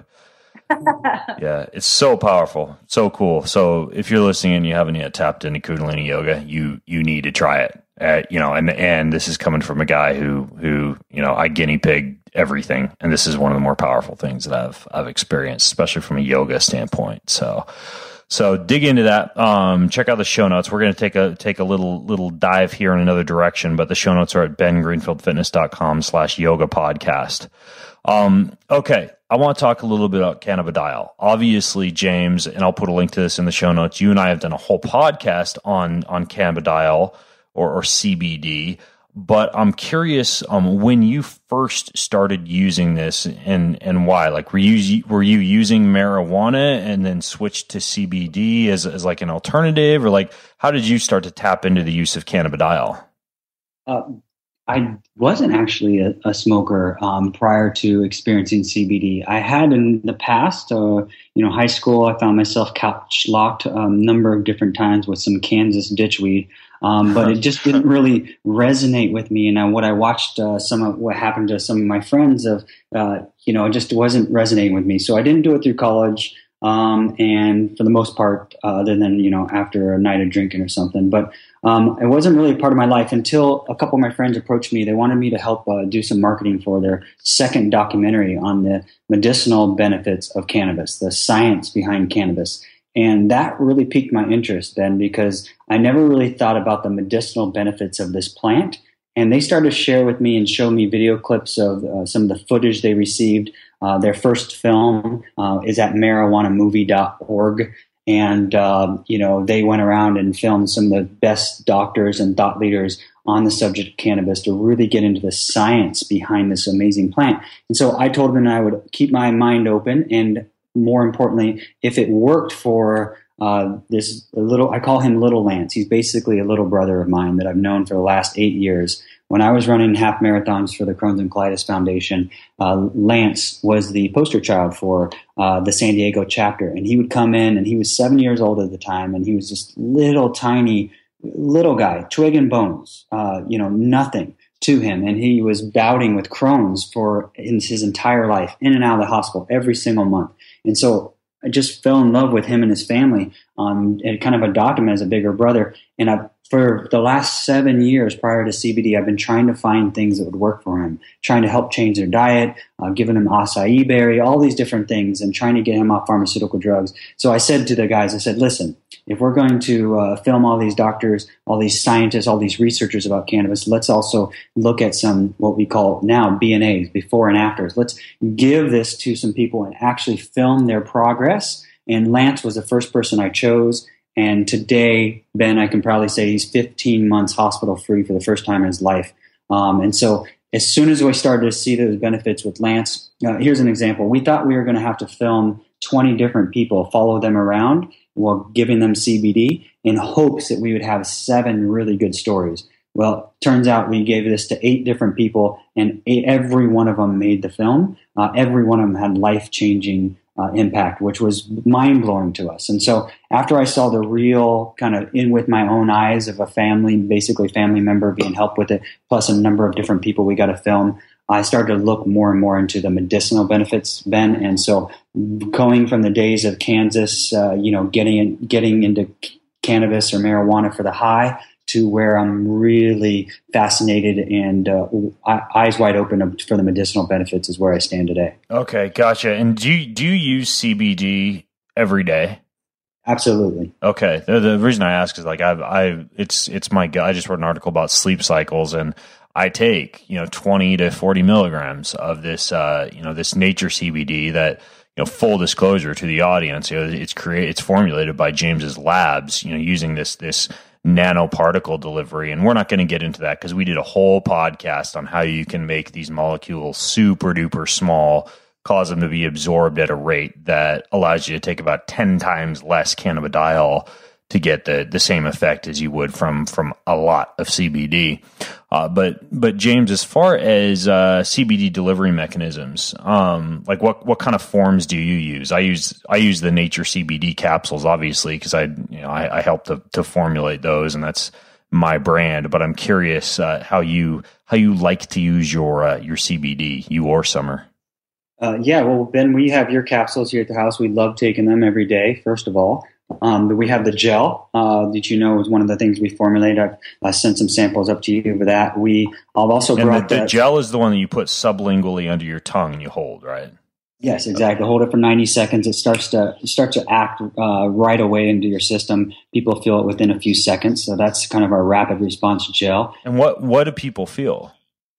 [SPEAKER 6] Yeah, it's so powerful, so cool. So if you're listening and you haven't yet tapped into Kundalini Yoga, you you need to try it. Uh, you know, and and this is coming from a guy who who you know I guinea pig everything, and this is one of the more powerful things that I've I've experienced, especially from a yoga standpoint. So. So dig into that. Um, check out the show notes. We're going to take a take a little little dive here in another direction, but the show notes are at ben greenfield fitness dot com slash yoga podcast. Um, okay, I want to talk a little bit about cannabidiol. Obviously, James, and I'll put a link to this in the show notes, you and I have done a whole podcast on on cannabidiol or, or C B D. But I'm curious, um, when you first started using this and, and why? Like, were you were you using marijuana and then switched to C B D as as like an alternative, or like how did you start to tap into the use of cannabidiol?
[SPEAKER 2] Uh, I wasn't actually a, a smoker um, prior to experiencing C B D. I had in the past, uh, you know, high school. I found myself couch locked a um, number of different times with some Kansas ditchweed. Um, but it just didn't really resonate with me. And uh, what I watched, uh, some of what happened to some of my friends of, uh, you know, it just wasn't resonating with me. So I didn't do it through college. Um, and for the most part, uh, other than, you know, after a night of drinking or something, but, um, it wasn't really a part of my life until a couple of my friends approached me. They wanted me to help, uh, do some marketing for their second documentary on the medicinal benefits of cannabis, the science behind cannabis. And that really piqued my interest then, because I never really thought about the medicinal benefits of this plant. And they started to share with me and show me video clips of uh, some of the footage they received. Uh, their first film uh, is at marijuana movie dot org. And, uh, you know, they went around and filmed some of the best doctors and thought leaders on the subject of cannabis to really get into the science behind this amazing plant. And so I told them that I would keep my mind open, and more importantly, if it worked for uh, this little, I call him Little Lance. He's basically a little brother of mine that I've known for the last eight years. when I was running half marathons for the Crohn's and Colitis Foundation, uh, Lance was the poster child for uh, the San Diego chapter. And he would come in, and he was seven years old at the time, and he was just little tiny, little guy, twig and bones, uh, you know, nothing to him. And he was battling with Crohn's for his entire life, in and out of the hospital every single month. And so I just fell in love with him and his family, um, and kind of adopted him as a bigger brother. And I, for the last seven years prior to C B D, I've been trying to find things that would work for him, trying to help change their diet, uh, giving him acai berry, all these different things, and trying to get him off pharmaceutical drugs. So I said to the guys, I said, listen, if we're going to uh, film all these doctors, all these scientists, all these researchers about cannabis, let's also look at some what we call now B and A's, before and afters. Let's give this to some people and actually film their progress. And Lance was the first person I chose. And today, Ben, I can probably say he's fifteen months hospital free for the first time in his life. Um, and so as soon as we started to see those benefits with Lance, uh, here's an example. We thought we were going to have to film twenty different people, follow them around while giving them C B D in hopes that we would have seven really good stories. Well, turns out we gave this to eight different people, and eight, every one of them made the film. Uh, every one of them had life-changing Uh, impact, which was mind-blowing to us. And so after I saw the real kind of in with my own eyes of a family, basically family member being helped with it, plus a number of different people we got to film, I started to look more and more into the medicinal benefits, Ben. And so going from the days of Kansas, uh, you know, getting in, getting into cannabis or marijuana for the high, to where I'm really fascinated and uh, eyes wide open for the medicinal benefits is where I stand today.
[SPEAKER 6] Okay, gotcha. And do you, do you use C B D every day?
[SPEAKER 2] Absolutely.
[SPEAKER 6] Okay. The, the reason I ask is like I I it's it's my I just wrote an article about sleep cycles, and I take you know twenty to forty milligrams of this uh, you know this nature C B D that. You know, full disclosure to the audience, you know, it's create, it's formulated by James's labs, you know, using this, this nanoparticle delivery. And we're not going to get into that because we did a whole podcast on how you can make these molecules super duper small, cause them to be absorbed at a rate that allows you to take about ten times less cannabidiol to get the, the same effect as you would from, from a lot of C B D. Uh, but, but James, as far as, uh, C B D delivery mechanisms, um, like what, what kind of forms do you use? I use, I use the Nature C B D capsules, obviously, cause I, you know, I, I helped to, to formulate those, and that's my brand, but I'm curious, uh, how you, how you like to use your, uh, your C B D, you or Summer.
[SPEAKER 2] Uh, yeah, well, Ben, we have your capsules here at the house. We love taking them every day, first of all. Um, we have the gel uh, that you know is one of the things we formulate. I've uh, sent some samples up to you for that. We I've also
[SPEAKER 6] and
[SPEAKER 2] brought
[SPEAKER 6] the, the
[SPEAKER 2] that,
[SPEAKER 6] gel is the one that you put sublingually under your tongue and you hold, right?
[SPEAKER 2] Yes, exactly. Okay. Hold it for ninety seconds. It starts to it starts to act uh, right away into your system. People feel it within a few seconds. So that's kind of our rapid response gel.
[SPEAKER 6] And what what do people feel?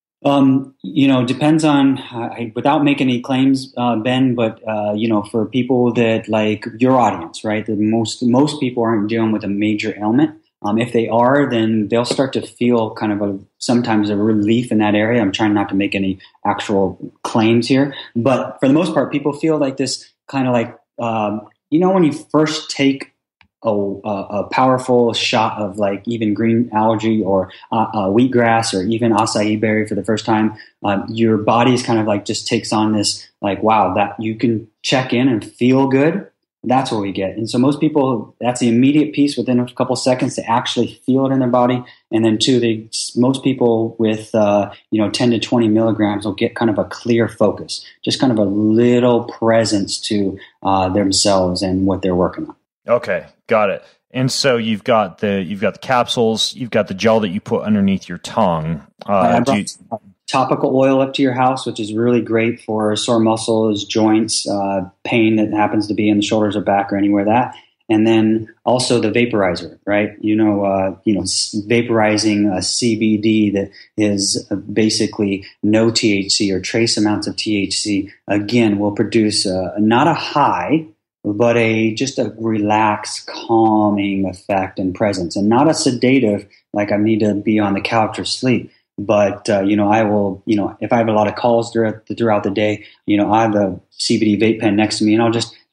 [SPEAKER 2] Um, you know, depends on, uh, without making any claims, uh, Ben, but, uh, you know, for people that like your audience, right, that most, most people aren't dealing with a major ailment. Um, if they are, then they'll start to feel kind of a, sometimes a relief in that area. I'm trying not to make any actual claims here, but for the most part, people feel like this kind of like, um, you know, when you first take A, a powerful shot of like even green algae or uh, uh, wheatgrass or even acai berry for the first time, um, your body is kind of like just takes on this like, wow, that you can check in and feel good. That's what we get. And so most people, that's the immediate piece within a couple seconds to actually feel it in their body. And then two, they, most people with, uh, you know, ten to twenty milligrams will get kind of a clear focus, just kind of a little presence to uh, themselves and what they're working on.
[SPEAKER 6] Okay, got it. And so you've got the you've got the capsules, you've got the gel that you put underneath your tongue. Uh,
[SPEAKER 2] I brought you, topical oil up to your house, which is really great for sore muscles, joints, uh, pain that happens to be in the shoulders or back or anywhere that. And then also the vaporizer, right? You know, uh, you know, vaporizing a C B D that is basically no T H C or trace amounts of T H C. Again, will produce uh, not a high, but a just a relaxed, calming effect and presence, and not a sedative like I need to be on the couch or sleep. But uh, you know, I will, you know, if I have a lot of calls throughout the, throughout the day, you know, I have the C B D vape pen next to me, and I'll just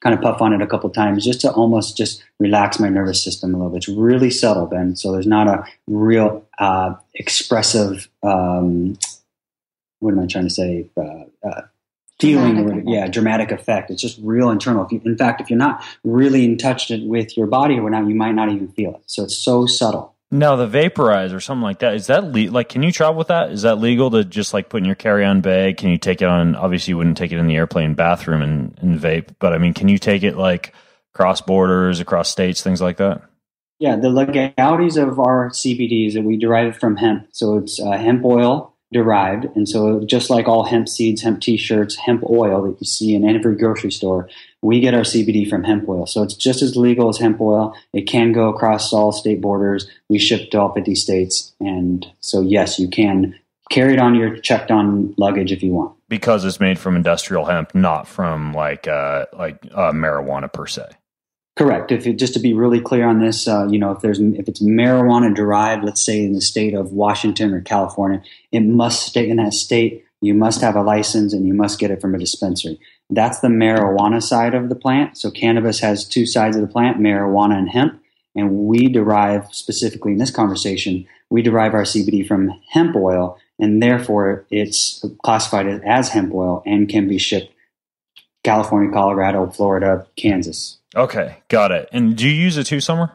[SPEAKER 2] kind of puff on it a couple times just to almost just relax my nervous system a little bit. It's really subtle, Ben. So there's not a real uh, expressive, um, what am I trying to say? Uh, uh, feeling, or, yeah, dramatic effect. It's just real internal. If you, in fact, if you're not really in touch with your body or not, you might not even feel it. So it's so subtle.
[SPEAKER 6] Now, the vaporize or something like that, is that le- like, can you travel with that? Is that legal to just like put in your carry-on bag? Can you take it on, obviously you wouldn't take it in the airplane bathroom and, and vape, but I mean, can you take it like cross borders, across states, things like that?
[SPEAKER 2] Yeah, the legalities of our C B D is that we derive it from hemp. So it's uh, hemp oil derived. And so just like all hemp seeds, hemp t-shirts, hemp oil that you see in every grocery store, we get our C B D from hemp oil. So it's just as legal as hemp oil. It can go across all state borders. We ship to all fifty states. And so, yes, you can carry it on your checked on luggage if you want.
[SPEAKER 6] Because it's made from industrial hemp, not from like uh, like uh, marijuana per se.
[SPEAKER 2] Correct. If it, just to be really clear on this, uh, you know, if there's if it's marijuana derived, let's say in the state of Washington or California, it must stay in that state. You must have a license and you must get it from a dispensary. That's the marijuana side of the plant. So cannabis has two sides of the plant, marijuana and hemp. And we derive, specifically in this conversation, we derive our C B D from hemp oil, and therefore it's classified as hemp oil and can be shipped California, Colorado, Florida, Kansas.
[SPEAKER 6] Okay, got it. And do you use it too, Summer?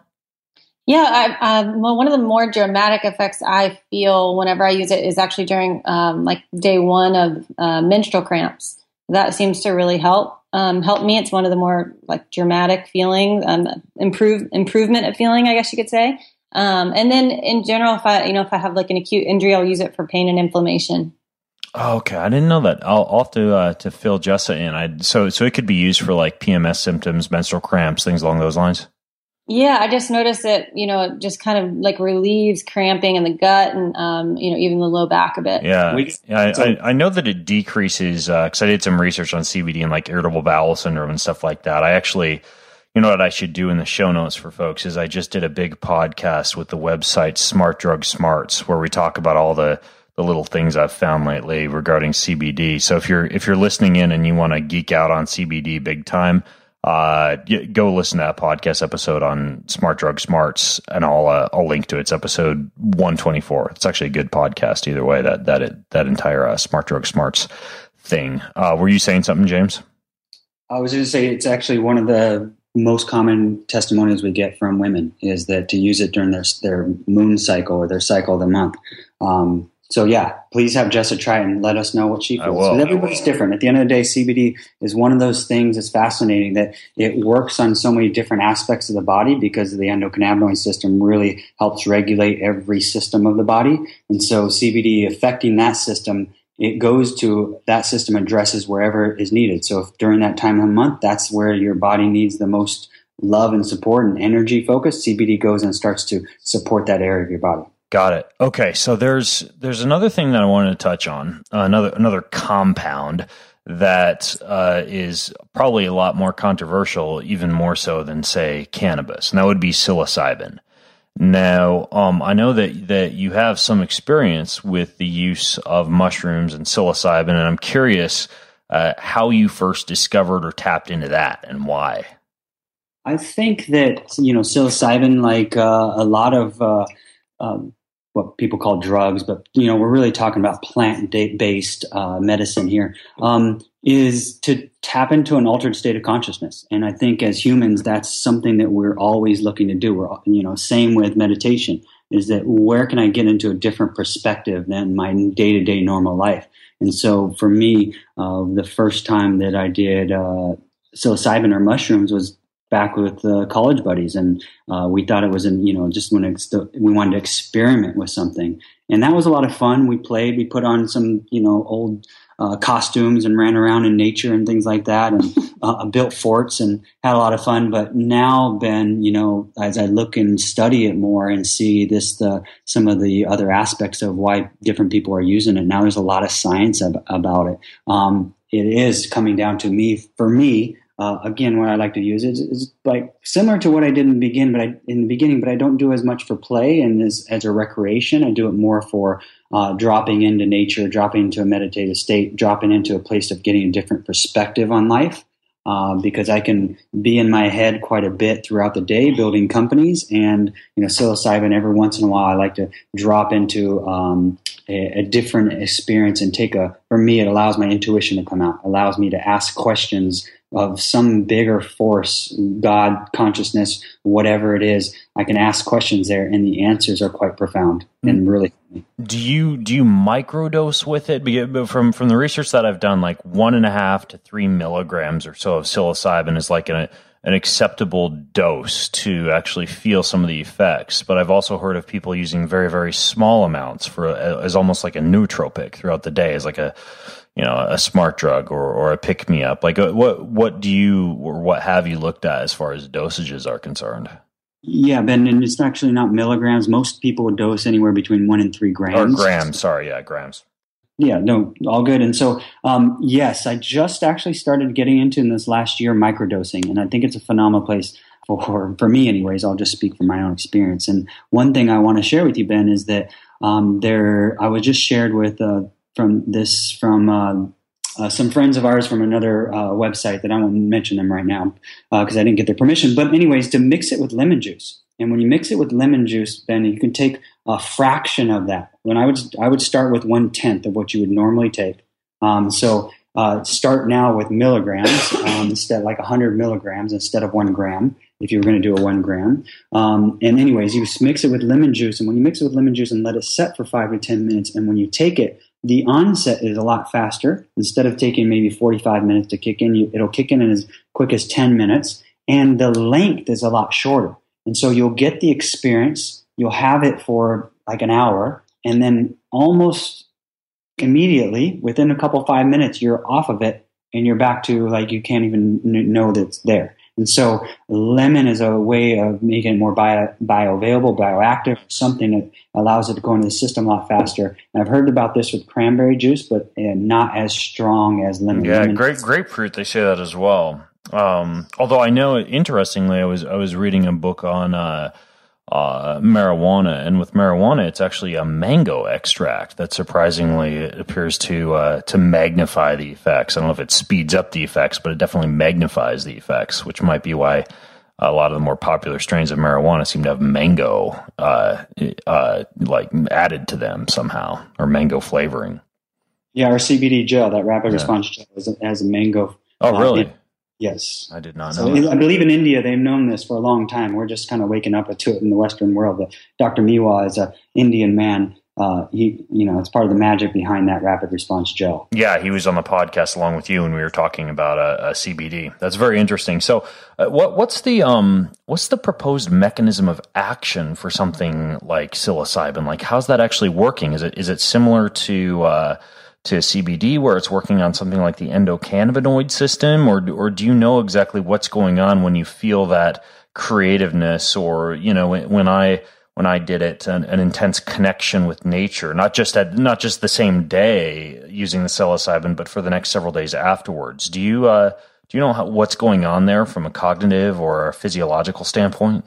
[SPEAKER 3] Yeah, I, um, well, one of the more dramatic effects I feel whenever I use it is actually during um, like day one of uh, menstrual cramps. That seems to really help. Um, help me. It's one of the more like dramatic feeling, um, improve improvement of feeling, I guess you could say. Um, and then in general, if I you know if I have like an acute injury, I'll use it for pain and inflammation.
[SPEAKER 6] Oh, okay, I didn't know that. I'll, I'll have to uh, to fill Jessa in. I so so it could be used for like P M S symptoms, menstrual cramps, things along those lines.
[SPEAKER 3] Yeah, I just noticed that, you know, it just kind of like relieves cramping in the gut and, um, you know, even the low back a bit.
[SPEAKER 6] Yeah, yeah I, I, I know that it decreases, because uh, I did some research on C B D and like irritable bowel syndrome and stuff like that. I actually, you know what I should do in the show notes for folks is I just did a big podcast with the website Smart Drug Smarts, where we talk about all the, the little things I've found lately regarding C B D. So if you're if you're listening in and you want to geek out on C B D big time, Uh, go listen to that podcast episode on Smart Drug Smarts, and I'll uh, I'll link to it. It's episode one twenty-four. It's actually a good podcast either way. That that it, that entire uh, Smart Drug Smarts thing. Uh, were you saying something, James?
[SPEAKER 2] I was going to say it's actually one of the most common testimonials we get from women is that to use it during their their moon cycle or their cycle of the month. Um, So yeah, please have Jessa try it and let us know what she feels. But everybody's different. At the end of the day, C B D is one of those things that's fascinating that it works on so many different aspects of the body because the endocannabinoid system really helps regulate every system of the body. And so C B D affecting that system, it goes to that system, addresses wherever is needed. So if during that time of the month, that's where your body needs the most love and support and energy focus, C B D goes and starts to support that area of your body.
[SPEAKER 6] Got it. Okay, so there's there's another thing that I wanted to touch on, uh, another another compound that uh, is probably a lot more controversial, even more so than say cannabis, and that would be psilocybin. Now, um, I know that that you have some experience with the use of mushrooms and psilocybin, and I'm curious uh, how you first discovered or tapped into that and why.
[SPEAKER 2] I think that you know psilocybin, like uh, a lot of uh, um, what people call drugs, but you know, we're really talking about plant-based uh, medicine here, um, is to tap into an altered state of consciousness. And I think as humans, that's something that we're always looking to do. We're, you know, same with meditation, is that where can I get into a different perspective than my day-to-day normal life? And so for me, uh, the first time that I did uh, psilocybin or mushrooms was back with uh, college buddies, and uh, we thought it was, in, you know, just when ex- we wanted to experiment with something, and that was a lot of fun. We played, we put on some, you know, old uh, costumes and ran around in nature and things like that, and uh, built forts and had a lot of fun. But now, Ben, you know, as I look and study it more and see this, the some of the other aspects of why different people are using it, now there's a lot of science ab- about it. Um, it is coming down to me, for me. Uh, again, what I like to use is, is like similar to what I did in the beginning, but I, in the beginning, but I don't do as much for play and as, as a recreation. I do it more for uh, dropping into nature, dropping into a meditative state, dropping into a place of getting a different perspective on life. uh, because I can be in my head quite a bit throughout the day building companies. And, you know, psilocybin, every once in a while, I like to drop into um, a, a different experience and take a, for me, it allows my intuition to come out, allows me to ask questions of some bigger force, God, consciousness, whatever it is. I can ask questions there, and the answers are quite profound mm. and really funny.
[SPEAKER 6] Do you do you microdose with it? Because from from the research that I've done, like one and a half to three milligrams or so of psilocybin is like an an acceptable dose to actually feel some of the effects. But I've also heard of people using very very small amounts for a, as almost like a nootropic throughout the day, as like a you know, a smart drug or, or a pick me up. Like what, what do you, or what have you looked at as far as dosages are concerned?
[SPEAKER 2] Yeah, Ben, and it's actually not milligrams. Most people would dose anywhere between one and three grams.
[SPEAKER 6] Or grams. Sorry. Yeah. Grams.
[SPEAKER 2] Yeah, no, all good. And so, um, yes, I just actually started getting into in this last year microdosing, and I think it's a phenomenal place for, for me anyways. I'll just speak from my own experience. And one thing I want to share with you, Ben, is that, um, there, I was just shared with, uh, from this from uh, uh, some friends of ours from another uh, website that I won't mention them right now because uh, I didn't get their permission. But anyways, to mix it with lemon juice. And when you mix it with lemon juice, then you can take a fraction of that. When I would I would start with one tenth of what you would normally take. Um, so uh, start now with milligrams um, instead, like one hundred milligrams instead of one gram. If you were going to do a one gram. Um, and anyways, you mix it with lemon juice. And when you mix it with lemon juice and let it set for five to ten minutes, and when you take it, the onset is a lot faster. Instead of taking maybe forty-five minutes to kick in, you, it'll kick in in as quick as ten minutes. And the length is a lot shorter. And so you'll get the experience. You'll have it for like an hour. And then almost immediately, within a couple, five minutes, you're off of it. And you're back to like you can't even know that it's there. And so lemon is a way of making it more bio, bioavailable, bioactive, something that allows it to go into the system a lot faster. And I've heard about this with cranberry juice, but uh, not as strong as lemon.
[SPEAKER 6] Yeah,
[SPEAKER 2] lemon.
[SPEAKER 6] grape, grapefruit, they say that as well. Um, although I know, interestingly, I was I was reading a book on uh, uh, marijuana, and with marijuana, it's actually a mango extract that surprisingly it appears to uh, to magnify the effects. I don't know if it speeds up the effects, but it definitely magnifies the effects, which might be why a lot of the more popular strains of marijuana seem to have mango uh, uh, like added to them somehow, or mango flavoring.
[SPEAKER 2] Yeah, our C B D gel, that rapid yeah. response gel, has a, has a mango.
[SPEAKER 6] Oh, really? Uh,
[SPEAKER 2] Yes.
[SPEAKER 6] I did not
[SPEAKER 2] so
[SPEAKER 6] know.
[SPEAKER 2] I believe in India, they've known this for a long time. We're just kind of waking up to it in the Western world. But Doctor Miwa is an Indian man. Uh, he, you know, it's part of the magic behind that rapid response gel.
[SPEAKER 6] Yeah, he was on the podcast along with you, and we were talking about a, a C B D. That's very interesting. So, uh, what, what's the um, what's the proposed mechanism of action for something like psilocybin? Like, how's that actually working? Is it is it similar to uh, to C B D, where it's working on something like the endocannabinoid system, or or do you know exactly what's going on when you feel that creativeness, or you know when, when I when I did it, an, an intense connection with nature, not just at not just the same day using the psilocybin, but for the next several days afterwards. Do you uh, do you know how, what's going on there from a cognitive or a physiological standpoint?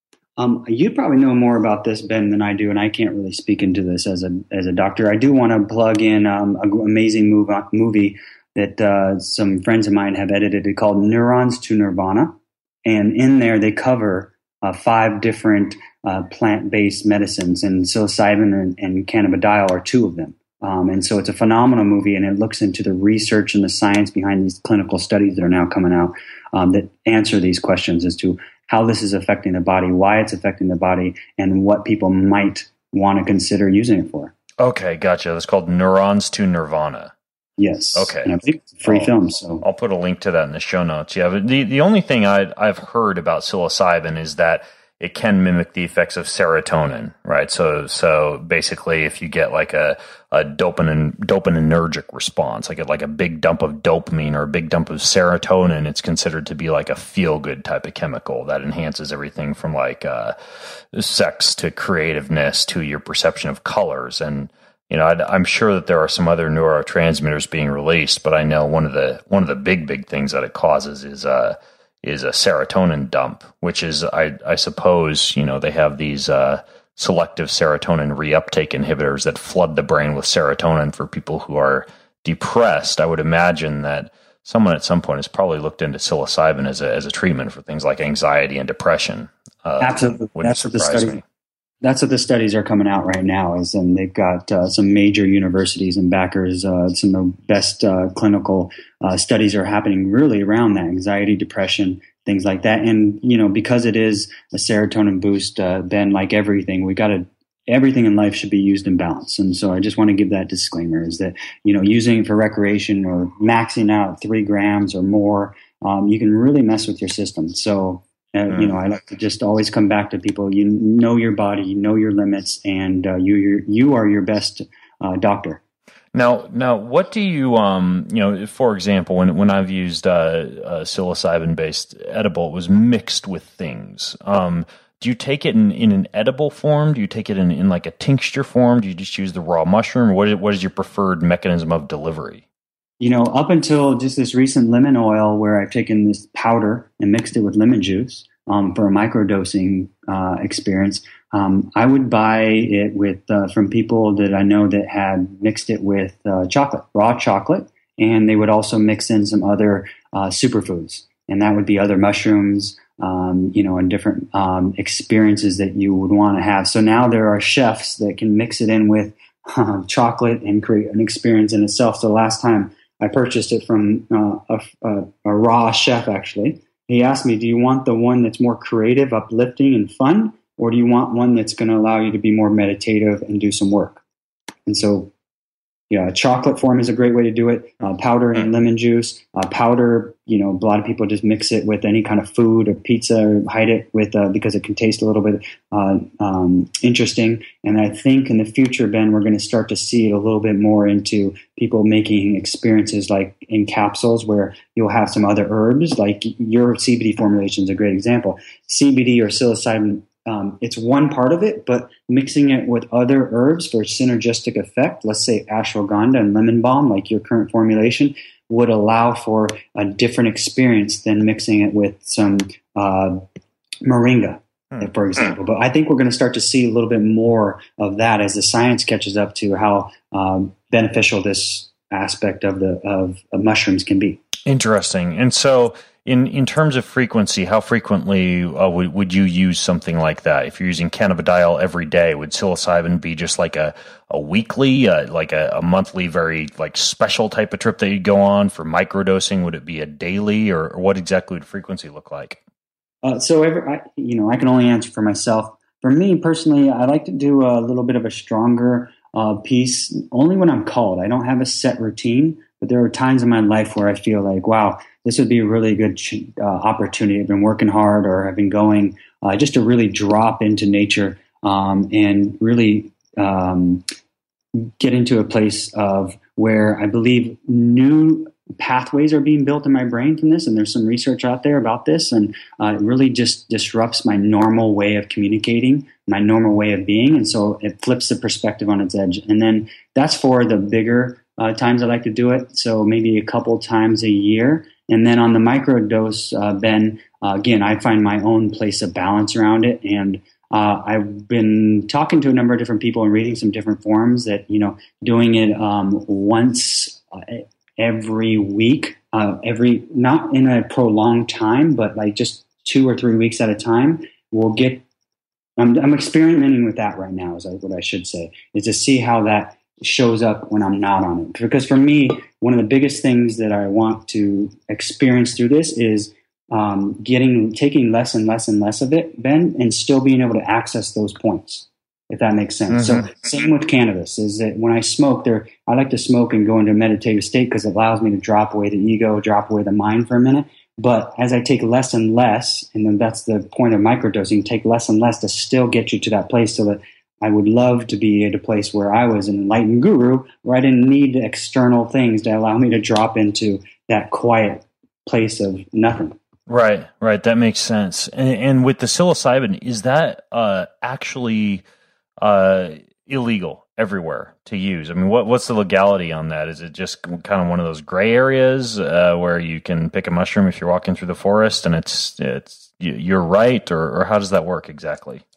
[SPEAKER 2] Um, you probably know more about this, Ben, than I do, and I can't really speak into this as a as a doctor. I do want to plug in um, an amazing move, movie that uh, some friends of mine have edited. It's called Neurons to Nirvana, and in there they cover uh, five different uh, plant-based medicines, and psilocybin and, and cannabidiol are two of them. Um, and so it's a phenomenal movie, and it looks into the research and the science behind these clinical studies that are now coming out um, that answer these questions as to how this is affecting the body, why it's affecting the body, and what people might want to consider using it for.
[SPEAKER 6] Okay, gotcha. That's called Neurons to Nirvana.
[SPEAKER 2] Yes.
[SPEAKER 6] Okay.
[SPEAKER 2] And I believe it's a free
[SPEAKER 6] I'll,
[SPEAKER 2] film. So
[SPEAKER 6] I'll put a link to that in the show notes. Yeah, but the, the only thing I, I've heard about psilocybin is that it can mimic the effects of serotonin, right? So, so basically, if you get like a, a dopamine, dopaminergic response, like a, like a big dump of dopamine or a big dump of serotonin, it's considered to be like a feel-good type of chemical that enhances everything from like uh, sex to creativeness to your perception of colors. And you know, I, I'm sure that there are some other neurotransmitters being released, but I know one of the one of the big big things that it causes is uh is a serotonin dump, which is, I, I suppose, you know, they have these uh, selective serotonin reuptake inhibitors that flood the brain with serotonin for people who are depressed. I would imagine that someone at some point has probably looked into psilocybin as a as a treatment for things like anxiety and depression. Uh,
[SPEAKER 2] Absolutely, that's what the study.
[SPEAKER 6] Me.
[SPEAKER 2] That's what the studies are coming out right now. Is and they've got uh, some major universities and backers. Uh, some of the best uh, clinical uh, studies are happening really around that anxiety, depression, things like that. And you know, because it is a serotonin boost, uh, Ben, like everything, we got to. Everything in life should be used in balance. And so I just want to give that disclaimer is that, you know, using it for recreation or maxing out three grams or more, um, you can really mess with your system. So, uh, mm. you know, I like to just always come back to people, you know your body, you know your limits, and uh, you, you're, you are your best uh, doctor.
[SPEAKER 6] Now, now, what do you, um, you know, for example, when when I've used uh, a psilocybin-based edible, it was mixed with things. Um, Do you take it in, in an edible form? Do you take it in, in like a tincture form? Do you just use the raw mushroom? What is, what is your preferred mechanism of delivery?
[SPEAKER 2] You know, up until just this recent lemon oil where I've taken this powder and mixed it with lemon juice um, for a microdosing uh, experience, um, I would buy it with uh, from people that I know that had mixed it with uh, chocolate, raw chocolate, and they would also mix in some other uh, superfoods, and that would be other mushrooms, Um, you know, and different um, experiences that you would want to have. So now there are chefs that can mix it in with uh, chocolate and create an experience in itself. So last time I purchased it from uh, a, a, a raw chef, actually, he asked me, do you want the one that's more creative, uplifting, and fun? Or do you want one that's going to allow you to be more meditative and do some work? And so yeah, chocolate form is a great way to do it. Uh, powder and lemon juice. Uh, powder, you know, a lot of people just mix it with any kind of food or pizza or hide it with uh, because it can taste a little bit uh, um, interesting. And I think in the future, Ben, we're going to start to see it a little bit more into people making experiences like in capsules where you'll have some other herbs. Like your C B D formulation is a great example. C B D or psilocybin. Um, it's one part of it, but mixing it with other herbs for synergistic effect, let's say ashwagandha and lemon balm, like your current formulation, would allow for a different experience than mixing it with some uh, moringa, hmm. for example. But I think we're going to start to see a little bit more of that as the science catches up to how um, beneficial this aspect of the of, of mushrooms can be.
[SPEAKER 6] Interesting. And so in, in terms of frequency, how frequently uh, would, would you use something like that? If you're using cannabidiol every day, would psilocybin be just like a, a weekly, uh, like a, a monthly, very like special type of trip that you'd go on? For microdosing, would it be a daily, or, or what exactly would frequency look like?
[SPEAKER 2] Uh, so, every, I, you know, I can only answer for myself. For me personally, I like to do a little bit of a stronger uh, piece only when I'm called. I don't have a set routine, but there are times in my life where I feel like, wow, this would be a really good uh, opportunity. I've been working hard, or I've been going uh, just to really drop into nature um, and really um, get into a place of where I believe new pathways are being built in my brain from this. And there's some research out there about this. And uh, it really just disrupts my normal way of communicating, my normal way of being. And so it flips the perspective on its edge. And then that's for the bigger uh, times I like to do it. So maybe a couple times a year. And then on the microdose, uh, Ben, uh, again, I find my own place of balance around it. And uh, I've been talking to a number of different people and reading some different forums that, you know, doing it um, once uh, every week, uh, every not in a prolonged time, but like just two or three weeks at a time, will get. I'm, I'm experimenting with that right now. Is what I should say, is to see how that shows up when I'm not on it. Because for me, one of the biggest things that I want to experience through this is um, getting taking less and less and less of it, Ben, and still being able to access those points, if that makes sense. Mm-hmm. So same with cannabis, is that when I smoke there, I like to smoke and go into a meditative state because it allows me to drop away the ego, drop away the mind for a minute. But as I take less and less, and then that's the point of microdosing, take less and less to still get you to that place, so that I would love to be at a place where I was an enlightened guru, where I didn't need external things to allow me to drop into that quiet place of nothing.
[SPEAKER 6] Right, right. That makes sense. And, and with the psilocybin, is that uh, actually uh, illegal everywhere to use? I mean, what what's the legality on that? Is it just kind of one of those gray areas uh, where you can pick a mushroom if you're walking through the forest and it's it's you're right, or, or how does that work exactly?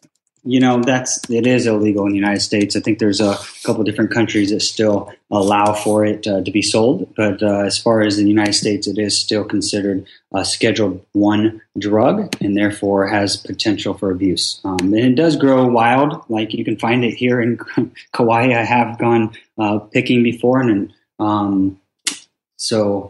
[SPEAKER 2] You know, that's it is illegal in the United States. I think there's a couple different countries that still allow for it uh, to be sold, but uh, as far as the United States, it is still considered a Schedule One drug, and therefore has potential for abuse. Um, and it does grow wild, like you can find it here in Kauai. I have gone uh, picking before, and um, so.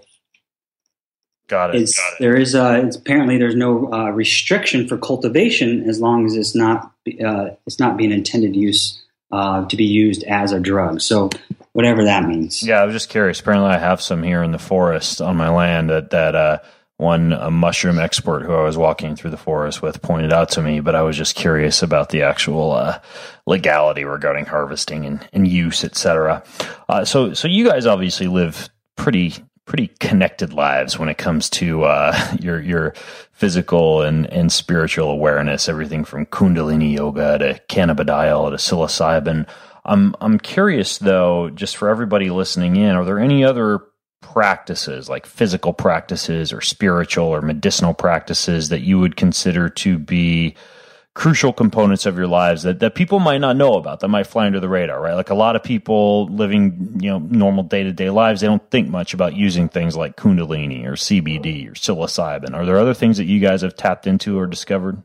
[SPEAKER 6] Got it.
[SPEAKER 2] It's,
[SPEAKER 6] Got it.
[SPEAKER 2] There is uh, it's, apparently there's no uh, restriction for cultivation as long as it's not uh, it's not being intended use uh, to be used as a drug. So whatever that means.
[SPEAKER 6] Yeah, I was just curious. Apparently, I have some here in the forest on my land that that uh, one a mushroom expert who I was walking through the forest with pointed out to me. But I was just curious about the actual uh, legality regarding harvesting and, and use, et cetera. Uh, so so you guys obviously live pretty. pretty connected lives when it comes to uh, your your physical and, and spiritual awareness, everything from Kundalini yoga to cannabidiol to psilocybin. I'm I'm curious though, just for everybody listening in, are there any other practices like physical practices or spiritual or medicinal practices that you would consider to be crucial components of your lives that, that people might not know about, that might fly under the radar, right? Like a lot of people living, you know, normal day-to-day lives, they don't think much about using things like Kundalini or C B D or psilocybin. Are there other things that you guys have tapped into or discovered?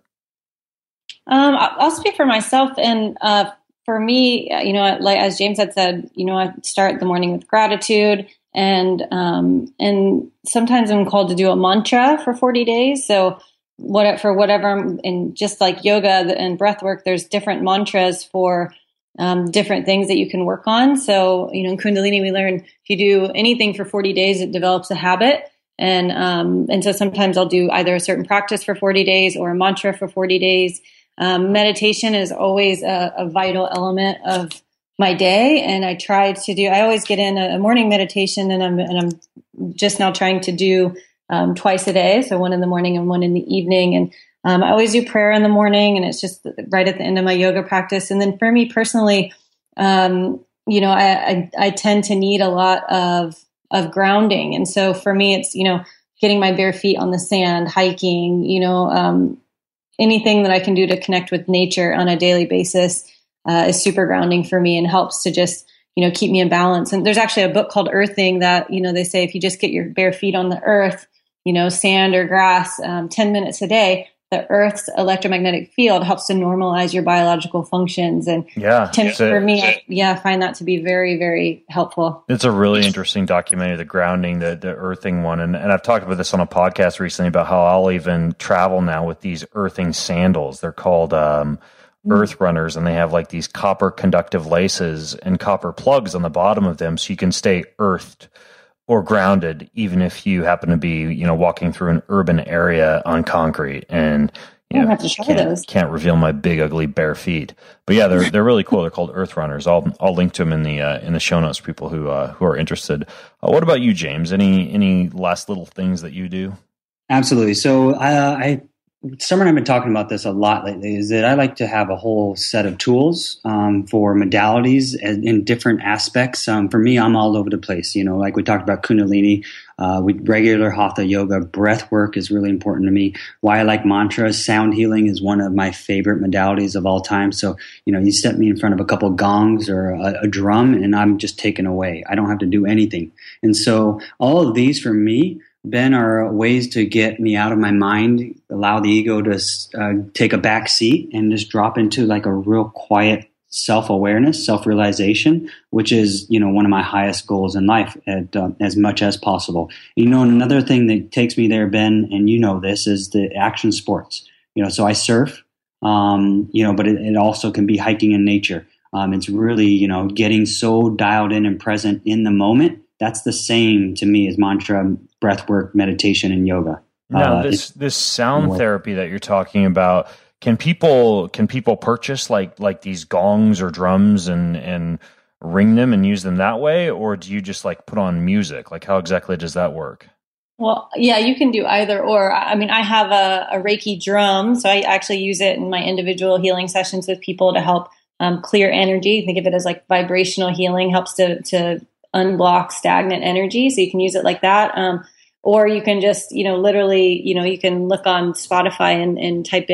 [SPEAKER 3] Um, I'll speak for myself. And uh, for me, you know, like as James had said, you know, I start the morning with gratitude. And um, and sometimes I'm called to do a mantra for forty days. So what for whatever, and just like yoga and breath work, there's different mantras for um, different things that you can work on. So, you know, in Kundalini, we learn if you do anything for forty days, it develops a habit. And um, and so sometimes I'll do either a certain practice for forty days or a mantra for forty days. Um, meditation is always a, a vital element of my day. And I try to do, I always get in a, a morning meditation, and I'm, and I'm just now trying to do Um, twice a day, so one in the morning and one in the evening. And um, I always do prayer in the morning, and it's just right at the end of my yoga practice. And then for me personally, um, you know, I, I, I tend to need a lot of of grounding, and so for me, it's you know, getting my bare feet on the sand, hiking, you know, um, anything that I can do to connect with nature on a daily basis uh, is super grounding for me and helps to just you know keep me in balance. And there's actually a book called Earthing that you know they say if you just get your bare feet on the earth, you know, sand or grass, um, ten minutes a day, the Earth's electromagnetic field helps to normalize your biological functions. And
[SPEAKER 6] yeah,
[SPEAKER 3] to, for me, I, yeah, I find that to be very, very helpful.
[SPEAKER 6] It's a really interesting documentary, the grounding, the, the earthing one. And, and I've talked about this on a podcast recently about how I'll even travel now with these earthing sandals. They're called um, Earth Runners, and they have like these copper conductive laces and copper plugs on the bottom of them so you can stay earthed or grounded, even if you happen to be, you know, walking through an urban area on concrete. And you know,
[SPEAKER 3] have to try
[SPEAKER 6] can't,
[SPEAKER 3] those.
[SPEAKER 6] can't reveal my big ugly bare feet. But yeah, they're they're really cool. They're called Earth Runners. I'll I'll link to them in the uh, in the show notes for people who uh, who are interested. Uh, what about you, James? Any any last little things that you do?
[SPEAKER 2] Absolutely. So uh, I. Summer and I've been talking about this a lot lately, is that I like to have a whole set of tools um, for modalities in, in different aspects. Um, for me, I'm all over the place. You know, like we talked about Kundalini, uh, with regular Hatha yoga, breath work is really important to me. Why I like mantras, sound healing is one of my favorite modalities of all time. So, you know, you set me in front of a couple of gongs or a, a drum and I'm just taken away. I don't have to do anything. And so all of these for me, Ben, are ways to get me out of my mind, allow the ego to uh, take a back seat and just drop into like a real quiet self-awareness, self-realization, which is, you know, one of my highest goals in life at, uh, as much as possible. You know, and another thing that takes me there, Ben, and you know this, is the action sports. You know, so I surf, um, you know, but it, it also can be hiking in nature. Um, it's really, you know, getting so dialed in and present in the moment. That's the same to me as mantra, breath work, meditation, and yoga.
[SPEAKER 6] Now,
[SPEAKER 2] uh,
[SPEAKER 6] this this sound therapy that you're talking about, can people can people purchase like like these gongs or drums and and ring them and use them that way, or do you just like put on music? Like, how exactly does that work?
[SPEAKER 3] Well, yeah, you can do either or. I mean, I have a, a Reiki drum, so I actually use it in my individual healing sessions with people to help um, clear energy. Think of it as like vibrational healing, helps to to unblock stagnant energy. So you can use it like that. Um, or you can just, you know, literally, you know, you can look on Spotify and, and type in,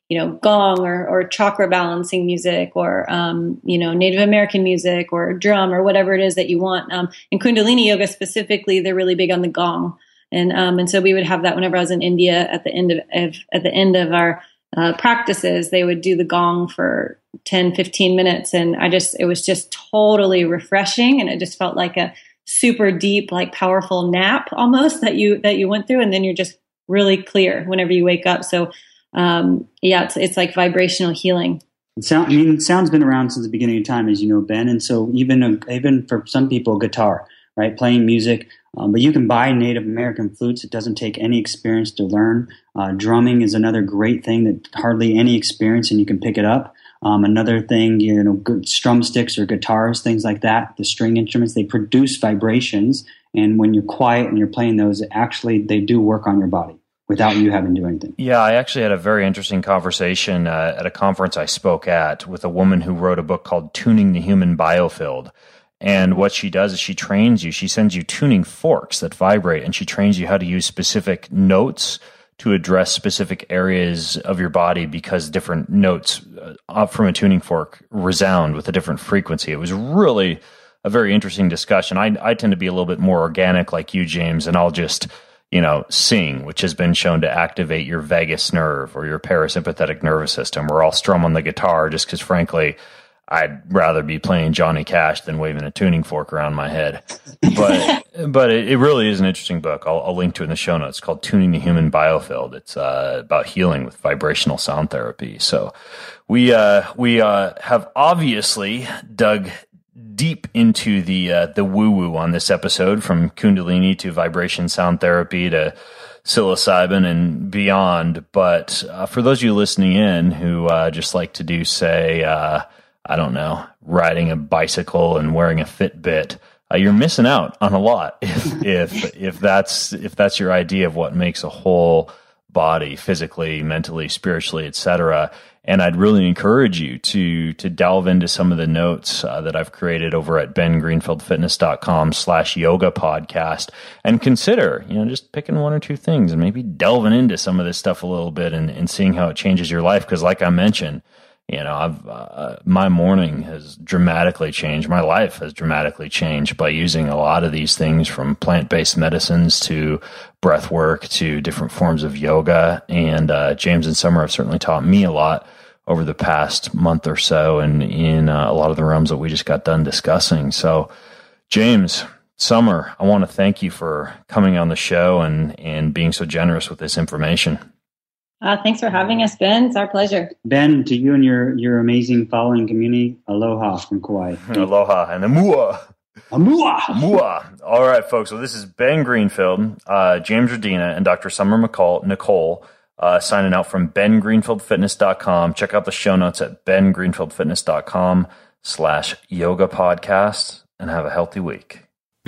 [SPEAKER 3] you know, gong or, or chakra balancing music or, um, you know, Native American music or drum or whatever it is that you want. Um, in Kundalini yoga specifically, they're really big on the gong. And, um, and so we would have that whenever I was in India at the end of, of at the end of our uh, practices, they would do the gong for ten, fifteen minutes. And I just, it was just totally refreshing. And it just felt like a super deep, like powerful nap almost that you, that you went through. And then you're just really clear whenever you wake up. So, um, yeah, it's, it's like vibrational healing.
[SPEAKER 2] Sound, I mean, sound's been around since the beginning of time, as you know, Ben. And so even, a, even for some people, guitar, right? Playing music. Um, but you can buy Native American flutes. It doesn't take any experience to learn. Uh, drumming is another great thing that hardly any experience and you can pick it up. Um, another thing, you know, good strum sticks or guitars, things like that, the string instruments, they produce vibrations. And when you're quiet and you're playing those, actually, they do work on your body without you having to do anything.
[SPEAKER 6] Yeah, I actually had a very interesting conversation uh, at a conference I spoke at with a woman who wrote a book called Tuning the Human Biofield. And what she does is she trains you. She sends you tuning forks that vibrate, and she trains you how to use specific notes to address specific areas of your body because different notes uh, from a tuning fork resound with a different frequency. It was really a very interesting discussion. I, I tend to be a little bit more organic like you, James, and I'll just, you know, sing, which has been shown to activate your vagus nerve or your parasympathetic nervous system, or I'll strum on the guitar just because, frankly, I'd rather be playing Johnny Cash than waving a tuning fork around my head. But but it, it really is an interesting book. I'll, I'll link to it in the show notes. It's called Tuning the Human Biofield. It's uh, about healing with vibrational sound therapy. So we uh, we uh, have obviously dug deep into the uh, the woo-woo on this episode, from Kundalini to vibration sound therapy to psilocybin and beyond. But uh, for those of you listening in who uh, just like to do, say, uh, I don't know, riding a bicycle and wearing a Fitbit, uh, you're missing out on a lot if if if that's if that's your idea of what makes a whole body, physically, mentally, spiritually, et cetera. And I'd really encourage you to to delve into some of the notes uh, that I've created over at ben greenfield fitness dot com slash yoga podcast, and consider, you know, just picking one or two things and maybe delving into some of this stuff a little bit and, and seeing how it changes your life. Because like I mentioned, you know, I've, uh, my morning has dramatically changed. My life has dramatically changed by using a lot of these things, from plant-based medicines to breath work to different forms of yoga. And uh, James and Summer have certainly taught me a lot over the past month or so, and in uh, a lot of the realms that we just got done discussing. So, James, Summer, I want to thank you for coming on the show and, and being so generous with this information.
[SPEAKER 3] Uh, thanks for having us, Ben. It's our pleasure.
[SPEAKER 2] Ben, to you and your, your amazing following community, aloha from Kauai.
[SPEAKER 6] Aloha and amua.
[SPEAKER 2] Amua.
[SPEAKER 6] Amua. All right, folks. So this is Ben Greenfield, uh, James Rodina, and Doctor Summer McCall, Nicole uh, signing out from ben greenfield fitness dot com. Check out the show notes at ben greenfield fitness dot com slash yoga podcast, and have a healthy week.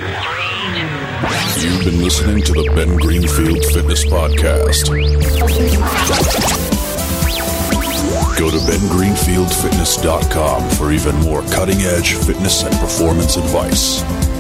[SPEAKER 4] You've been listening to the Ben Greenfield Fitness Podcast. Go to ben greenfield fitness dot com for even more cutting-edge fitness and performance advice.